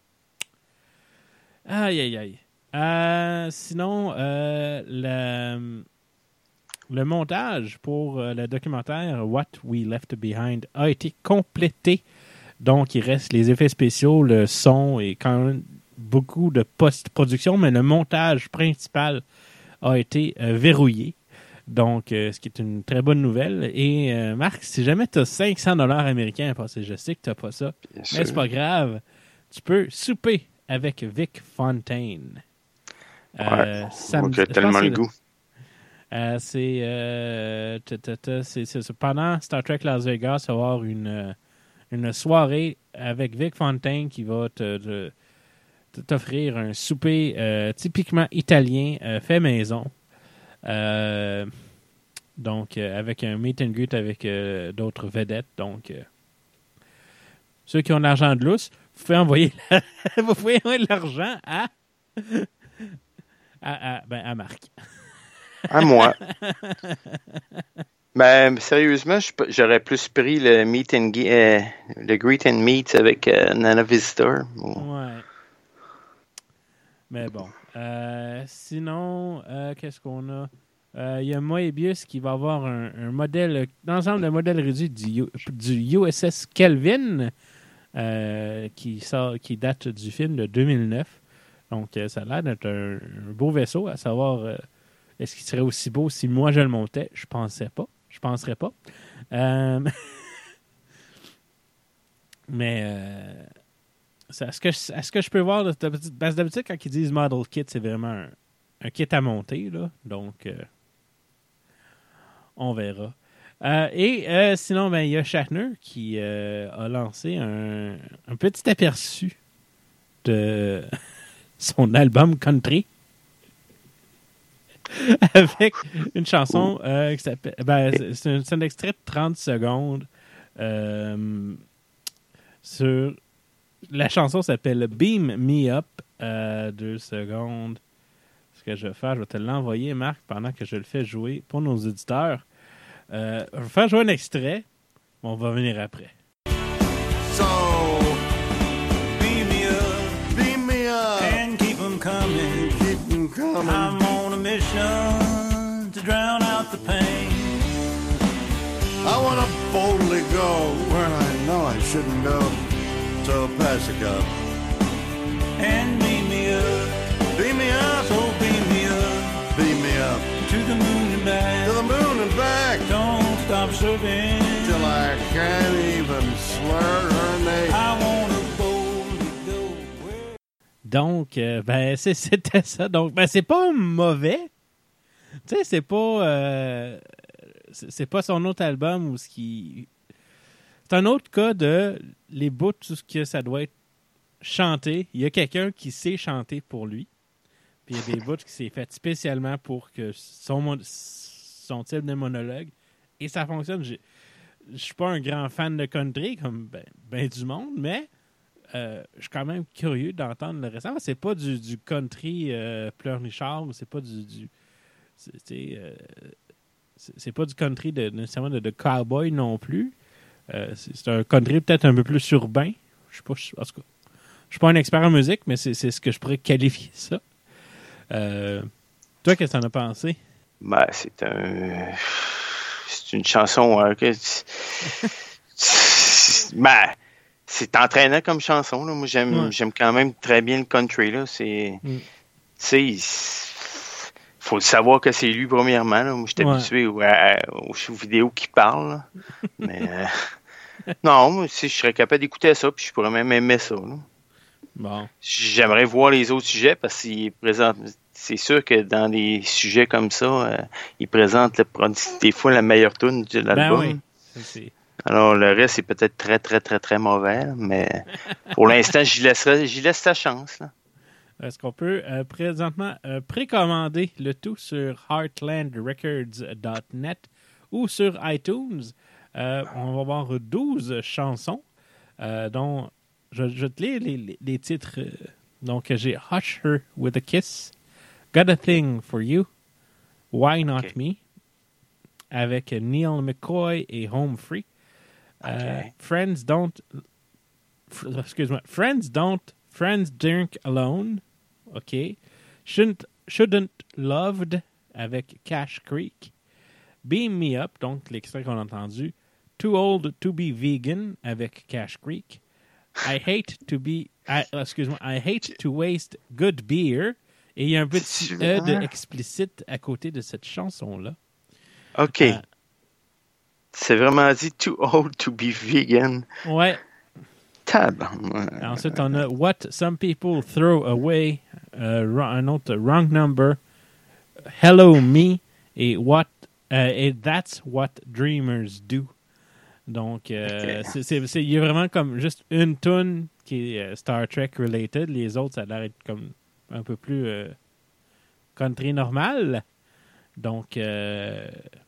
Aïe, aïe, aïe. Euh, sinon, euh, le, le montage pour euh, le documentaire What We Left Behind a été complété. Donc, il reste les effets spéciaux, le son et quand même beaucoup de post-production, mais le montage principal a été euh, verrouillé. Donc, euh, ce qui est une très bonne nouvelle. Et euh, Marc, si jamais tu as cinq cents dollars américains à passer, je sais que tu n'as pas ça, Bien mais sûr. C'est pas grave. Tu peux souper avec Vic Fontaine. Ouais, euh, ça me tellement le goût. Euh, c'est, euh, c'est, c'est, c'est pendant Star Trek Las Vegas, il va y avoir une, une soirée avec Vic Fontaine qui va te, te, t'offrir un souper euh, typiquement italien euh, fait maison. Euh, donc, euh, avec un meet and greet avec euh, d'autres vedettes. Donc, euh, ceux qui ont de l'argent de lousse, vous pouvez envoyer, la... vous pouvez envoyer de l'argent à... à, à, ben, à Marc. À moi. Ben, sérieusement, j'aurais plus pris le meet and ge- euh, le greet and meet avec euh, Nana Visitor. Oh. Ouais. Mais bon. Euh, sinon, euh, qu'est-ce qu'on a? Il euh, y a Moebius qui va avoir un, un modèle, l'ensemble de modèles réduits du, du U S S Kelvin euh, qui, sort, qui date du film de deux mille neuf. Donc, euh, ça a l'air d'être un, un beau vaisseau, à savoir, euh, est-ce qu'il serait aussi beau si moi je le montais? Je pensais pas. Je penserais pas. Euh, mais... Euh, Est-ce que, je, est-ce que je peux voir de, de, de, parce que d'habitude, quand ils disent Model Kit, c'est vraiment un, un kit à monter, là. Donc, euh, on verra. Euh, et euh, sinon, ben, il y a Shatner qui euh, a lancé un, un petit aperçu de son album Country avec une chanson euh, qui s'appelle... Ben, c'est, un, c'est un extrait de trente secondes euh, sur... La chanson s'appelle Beam Me Up. Euh, deux secondes. Ce que je vais faire, je vais te l'envoyer, Marc, pendant que je le fais jouer pour nos auditeurs. Euh, je vais faire jouer un extrait. On va venir après. So, beam me up, beam me up, and keep them coming, keep them woman. I'm on a mission to drown out the pain. I want to boldly go where I know I shouldn't go. So pass the cup. And beam me up. Beam me up. So beam me up. Beam me up. To the moon and back. To the moon and back. Don't stop serving. Till I can't even slur her name. I want to boldly go where... Donc, euh, ben, c'est, c'était ça. Donc, ben, c'est pas mauvais. Tu sais, c'est pas... Euh, c'est, c'est pas son autre album où ce qui... C'est un autre cas de les bouts, tout ce que ça doit être chanté. Il y a quelqu'un qui sait chanter pour lui. Puis il y a des bouts qui s'est fait spécialement pour que son, son type de monologue. Et ça fonctionne. Je ne suis pas un grand fan de country, comme ben, ben du monde, mais euh, je suis quand même curieux d'entendre le récent. C'est pas du, du country euh, pleurnichard, c'est pas du... du c'est, c'est, euh, c'est, c'est pas du country de, nécessairement de, de cowboy non plus. Euh, c'est, c'est un country peut-être un peu plus urbain. Je sais pas, je, en tout cas, je suis pas un expert en musique, mais c'est, c'est ce que je pourrais qualifier ça. Euh, toi, qu'est-ce que t'en as pensé? Ben, c'est un... C'est une chanson... Euh, que... ben, c'est entraînant comme chanson. Là. Moi, j'aime, ouais. j'aime quand même très bien le country. Là. C'est... Mm. Tu sais... Faut savoir que c'est lui, premièrement. Là. Moi, je suis ouais. habitué aux, aux vidéos qui parlent. Mais... Euh... non, moi, si je serais capable d'écouter ça, puis je pourrais même aimer ça. Là. Bon. J'aimerais voir les autres sujets parce qu'il présente. C'est sûr que dans des sujets comme ça, euh, il présente le, des fois la meilleure tune de l'album. Ben oui. C'est... Alors le reste c'est peut-être très très très très mauvais, là, mais pour l'instant j'y laisserai, j'y laisse sa chance. Là. Est-ce qu'on peut euh, présentement euh, précommander le tout sur heartland records dot net ou sur iTunes? Euh, on va avoir douze chansons, euh, dont je, je te lis les, les, les titres. Euh, donc, j'ai Hush Her with a Kiss, Got a Thing for You, Why Not okay. Me, avec Neil McCoy et Home Free. Okay. Uh, Friends Don't... F- excuse-moi. Friends Don't... Friends Drink Alone. OK. Shouldn't, Shouldn't Loved avec Cash Creek. Beam Me Up, donc l'extrait qu'on a entendu. Too Old to Be Vegan avec Cash Creek. I Hate to Be... I, excuse-moi. I Hate to Waste Good Beer. Et il y a un petit E de explicite à côté de cette chanson-là. OK. Euh, C'est vraiment dit « Too Old to Be Vegan ». Ouais. Tabarnak. Ensuite, on a « What Some People Throw Away euh, », un autre « Wrong Number »,« Hello Me » et what, euh, et « That's What Dreamers Do ». Donc, euh, okay. c'est, c'est, c'est, il y a vraiment comme juste une tune qui est euh, Star Trek related. Les autres, ça a l'air d'être comme un peu plus euh, country normal. Donc, euh,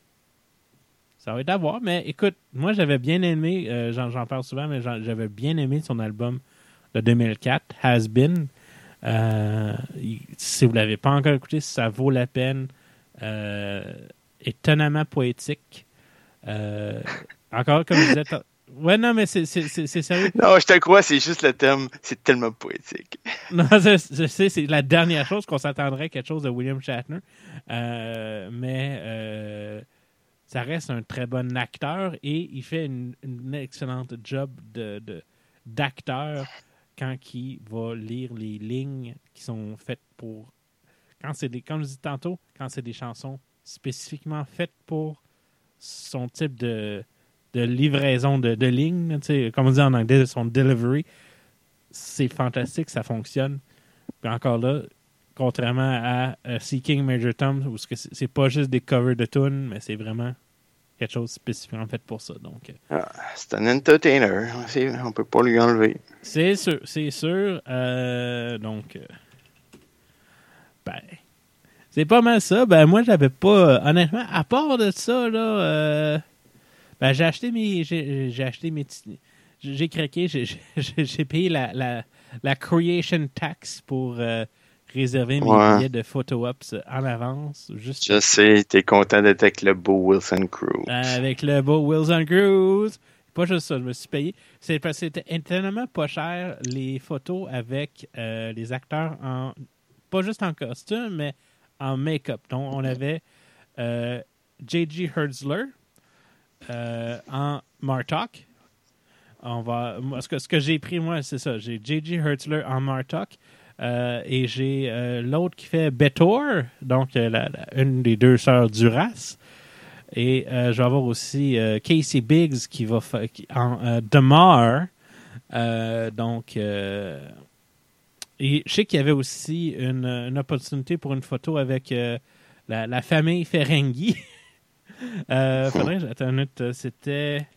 ça va être à voir. Mais écoute, moi, j'avais bien aimé, euh, j'en, j'en parle souvent, mais j'en, j'avais bien aimé son album de deux mille quatre, Has Been. Euh, si vous ne l'avez pas encore écouté, ça vaut la peine. Euh, étonnamment poétique. Euh, encore, comme je disais... T- ouais, non, mais c'est, c'est, c'est, c'est sérieux. Non, je te crois, c'est juste le thème. C'est tellement poétique. Non, je, je sais, c'est la dernière chose qu'on s'attendrait à quelque chose de William Shatner. Euh, mais euh, ça reste un très bon acteur et il fait une, une excellente job de, de, d'acteur quand il va lire les lignes qui sont faites pour... Quand c'est des, comme je dis tantôt, quand c'est des chansons spécifiquement faites pour son type de... de livraison de, de lignes, comme on dit en anglais, son delivery, c'est fantastique, ça fonctionne. Puis encore là, contrairement à uh, Seeking Major Tom, où c'est, c'est pas juste des covers de tunes, mais c'est vraiment quelque chose spécifiquement fait pour ça. Donc, ah, c'est un entertainer, c'est, on peut pas lui enlever. C'est sûr, c'est sûr. Euh, donc, euh, ben, c'est pas mal ça. Ben moi, j'avais pas, honnêtement, à part de ça, là... Euh, Ben, j'ai acheté mes. J'ai, j'ai acheté mes. J'ai craqué. J'ai, j'ai, j'ai payé la, la, la creation tax pour euh, réserver mes ouais. billets de photo-ops en avance. Juste Je sais, t'es content d'être avec le beau Wilson Cruz. Euh, avec le beau Wilson Cruz. Pas juste ça, je me suis payé. C'est parce que c'était étonnamment pas cher les photos avec euh, les acteurs en. Pas juste en costume, mais en make-up. Donc, on avait euh, J G Hertzler euh, en Martok. On va, moi, ce que, ce que j'ai pris, moi, c'est ça. J'ai J G Hertzler en Martok. Euh, et j'ai euh, l'autre qui fait Betor, donc euh, la, la, une des deux sœurs Duras. Et euh, je vais avoir aussi euh, Casey Biggs qui va faire en euh, Damar. Euh, donc, euh, et je sais qu'il y avait aussi une, une opportunité pour une photo avec euh, la, la famille Ferengi. euh, faudrait, attends une minute, c'était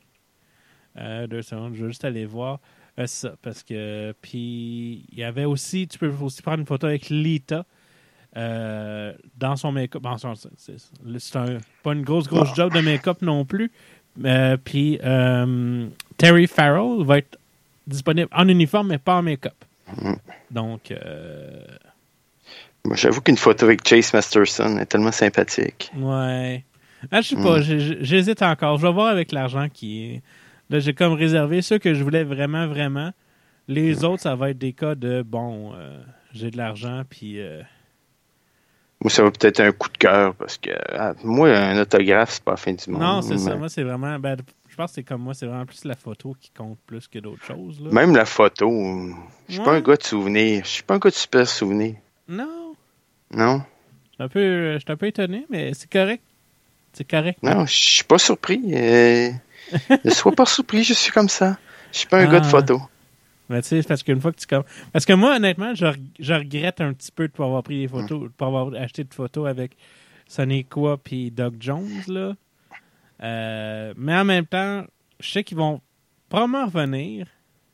euh, deux secondes, je vais juste aller voir. Euh, ça, parce que puis il y avait aussi, tu peux aussi prendre une photo avec Lita euh, dans son make-up. Bon, c'est, c'est, c'est un, pas une grosse grosse job de make-up non plus. Euh, puis euh, Terry Farrell va être disponible en uniforme mais pas en make-up. Mm. Donc euh... moi, j'avoue qu'une photo avec Chase Masterson est tellement sympathique. Ouais. Ah, je sais pas, mm. j'hésite encore. Je vais voir avec l'argent qui est. Là, j'ai comme réservé ceux que je voulais vraiment, vraiment. Les autres, ça va être des cas de, bon, euh, j'ai de l'argent, puis... Euh... Moi, ça va peut-être un coup de cœur, parce que ah, moi, un autographe, c'est pas la fin du monde. Non, c'est mais... ça. Moi, c'est vraiment... Ben, je pense que c'est comme moi, c'est vraiment plus la photo qui compte plus que d'autres choses. Là. Même la photo, je suis ouais. pas un gars de souvenirs. Je suis pas un gars de super souvenirs. Non. Non. Je suis un peu, je suis un peu étonné, mais c'est correct. C'est correct. Non, je suis pas surpris. Euh... Ne sois pas surpris, je suis comme ça. Je suis pas un ah, gars de photo. Mais tu sais, parce qu'une fois que tu... Parce que moi, honnêtement, je, je regrette un petit peu de pas avoir pris des photos, de pas avoir acheté de photos avec Sonequa puis Doug Jones, là. Euh, mais en même temps, je sais qu'ils vont probablement revenir.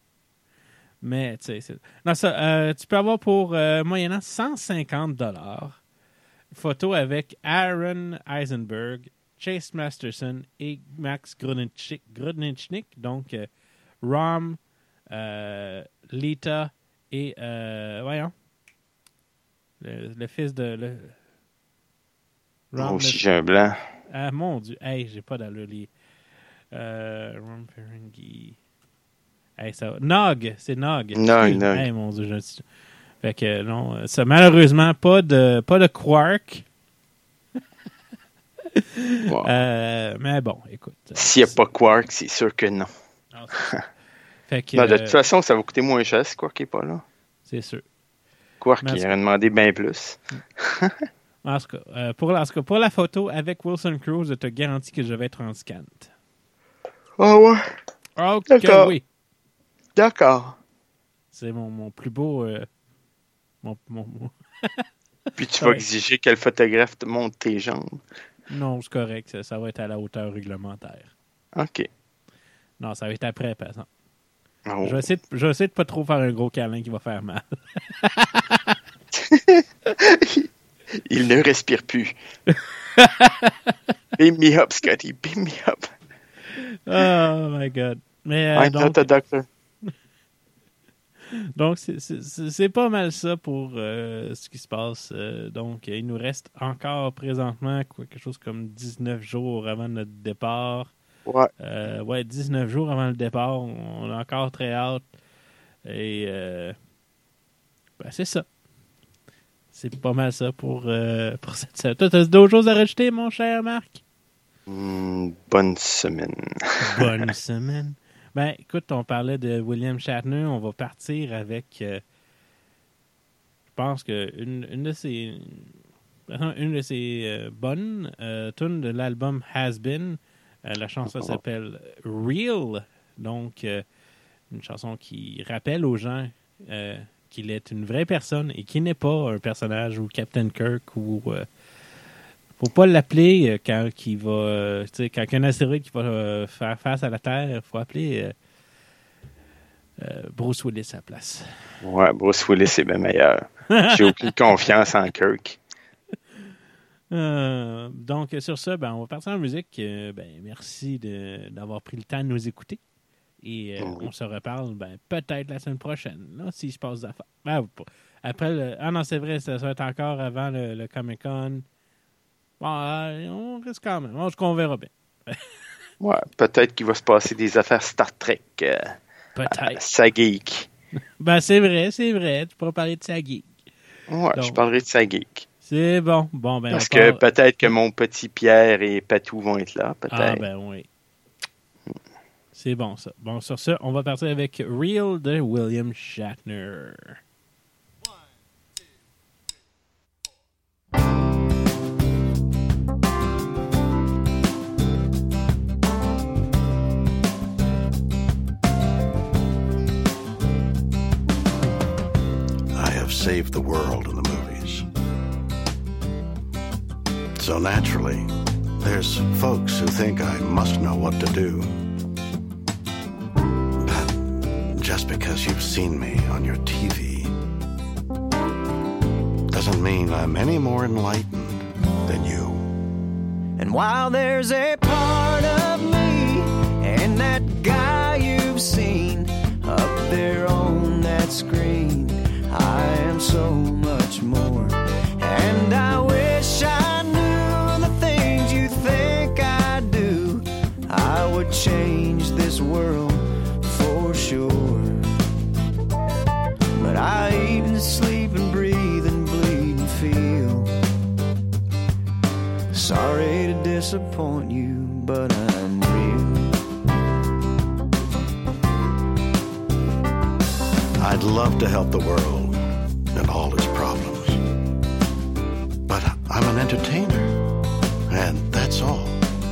Mais, tu sais... C'est... Non, ça, euh, tu peux avoir pour euh, moyennant cent cinquante dollars photo avec Aaron Eisenberg, Chase Masterson et Max Grudnichnik, donc euh, Rom, euh, Lita et, euh, voyons, le, le fils de... Le, Rom, Moi aussi, le, j'ai un blanc. Ah, mon Dieu, hey, j'ai pas d'allure. Euh, Rom Ferengi. Hey, ça va. Nog, c'est Nog. Nog, Nog. Hey, mon Dieu, je... Fait que, non, ça, malheureusement, pas de, pas de Quark. Wow. Euh, mais bon, écoute. S'il n'y a pas Quark, c'est sûr que non. non fait que, non de toute euh, façon, ça va coûter moins cher si Quark n'est pas là. C'est sûr. Quark, il aurait demandé bien plus. En tout cas, euh, pour, en tout cas, pour la photo avec Wilson Cruz, je te garantis que je vais être en scan. Ah ouais? Ok, d'accord. Oui. D'accord. C'est mon, mon plus beau... Euh, mon, mon, mon... Puis tu vas ouais. exiger que le photographe te montre tes jambes. Non, c'est correct. Ça, ça va être à la hauteur réglementaire. OK. Non, ça va être après, par exemple. Oh. Je vais essayer de, je vais essayer de pas trop faire un gros câlin qui va faire mal. Il ne respire plus. Beam me up, Scotty. Beam me up. Oh, my God. Mais, euh, I'm donc, not a doctor. Donc, c'est, c'est, c'est pas mal ça pour euh, ce qui se passe. Euh, donc, il nous reste encore présentement quoi, quelque chose comme dix-neuf jours avant notre départ. Ouais. Euh, ouais, dix-neuf jours avant le départ. On a encore très hâte. Et euh, ben, c'est ça. C'est pas mal ça pour, euh, pour cette semaine. Toi, t'as d'autres choses à rajouter, mon cher Marc? Mm, bonne semaine. Bonne semaine. Ben, écoute, on parlait de William Shatner. On va partir avec, euh, je pense que une, une de ses, une de ses euh, bonnes euh, tunes de l'album Has Been. Euh, la chanson oh. s'appelle Real. Donc, euh, une chanson qui rappelle aux gens euh, qu'il est une vraie personne et qu'il n'est pas un personnage ou Captain Kirk ou... Euh, faut pas l'appeler quand il va, euh, tu sais, quand il y a un astéroïde qui va euh, faire face à la Terre, il faut appeler euh, euh, Bruce Willis à la place. Ouais, Bruce Willis est bien meilleur. J'ai aucune confiance en Kirk. Euh, donc, sur ça, ben, on va partir en musique. Euh, ben, merci de, d'avoir pris le temps de nous écouter. Et euh, oui. on se reparle ben, peut-être la semaine prochaine, là, s'il se passe des affaires. Ben, après, le, ah non, c'est vrai, ça, ça va être encore avant le, le Comic-Con. Bon, euh, on risque quand même. Je qu'on verra bien. Ouais, peut-être qu'il va se passer des affaires Star Trek. Euh, peut-être. Sa geek. Ben, c'est vrai, c'est vrai. Tu pourras parler de sa geek. Ouais, Donc, je parlerai de sa geek. C'est bon. Bon, ben, Parce on que part... peut-être que mon petit Pierre et Patou vont être là, peut-être. Ah, ben oui. C'est bon, ça. Bon, sur ça, on va partir avec Real de William Shatner. I have saved the world in the movies. So naturally, there's folks who think I must know what to do. But just because you've seen me on your T V doesn't mean I'm any more enlightened than you. And while there's a part of me and that guy you've seen up there on that screen, I am so much more. And I wish I knew the things you think I do. I would change this world for sure. But I eat and sleep and breathe and bleed and feel. Sorry to disappoint you, but I'm real. I'd love to help the world and all its problems. But I'm an entertainer, and that's all.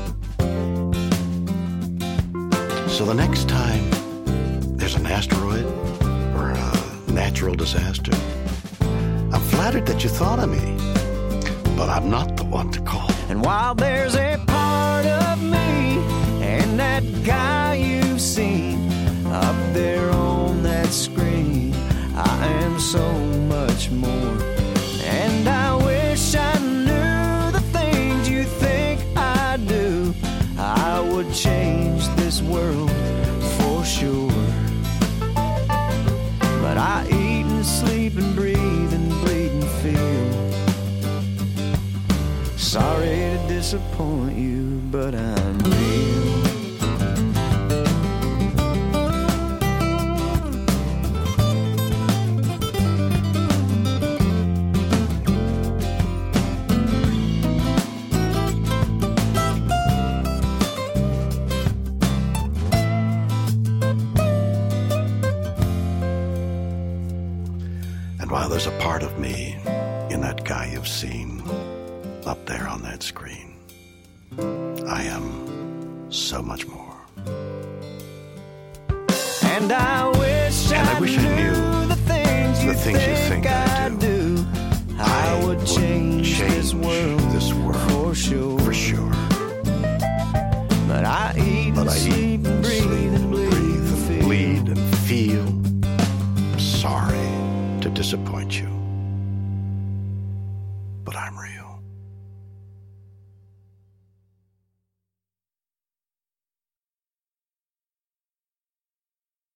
So the next time there's an asteroid or a natural disaster, I'm flattered that you thought of me, but I'm not the one to call. And while there's a part of me and that guy you've seen up there on that screen, I am so much more. And I wish I knew the things you think I do. I would change this world for sure. But I eat and sleep and breathe and bleed and feel. Sorry to disappoint you, but I'm real. And while there's a part of me in that guy you've seen up there on that screen, I am so much more. And I wish, and I, I, wish knew I knew the things you, the things think, you think I do. do. I, I would, would change, change this world, this world for sure. For sure. But I eat but and I sleep eat and breathe sleep and bleed breathe and feel. bleed and feel. I'm sorry to disappoint you, but I'm real.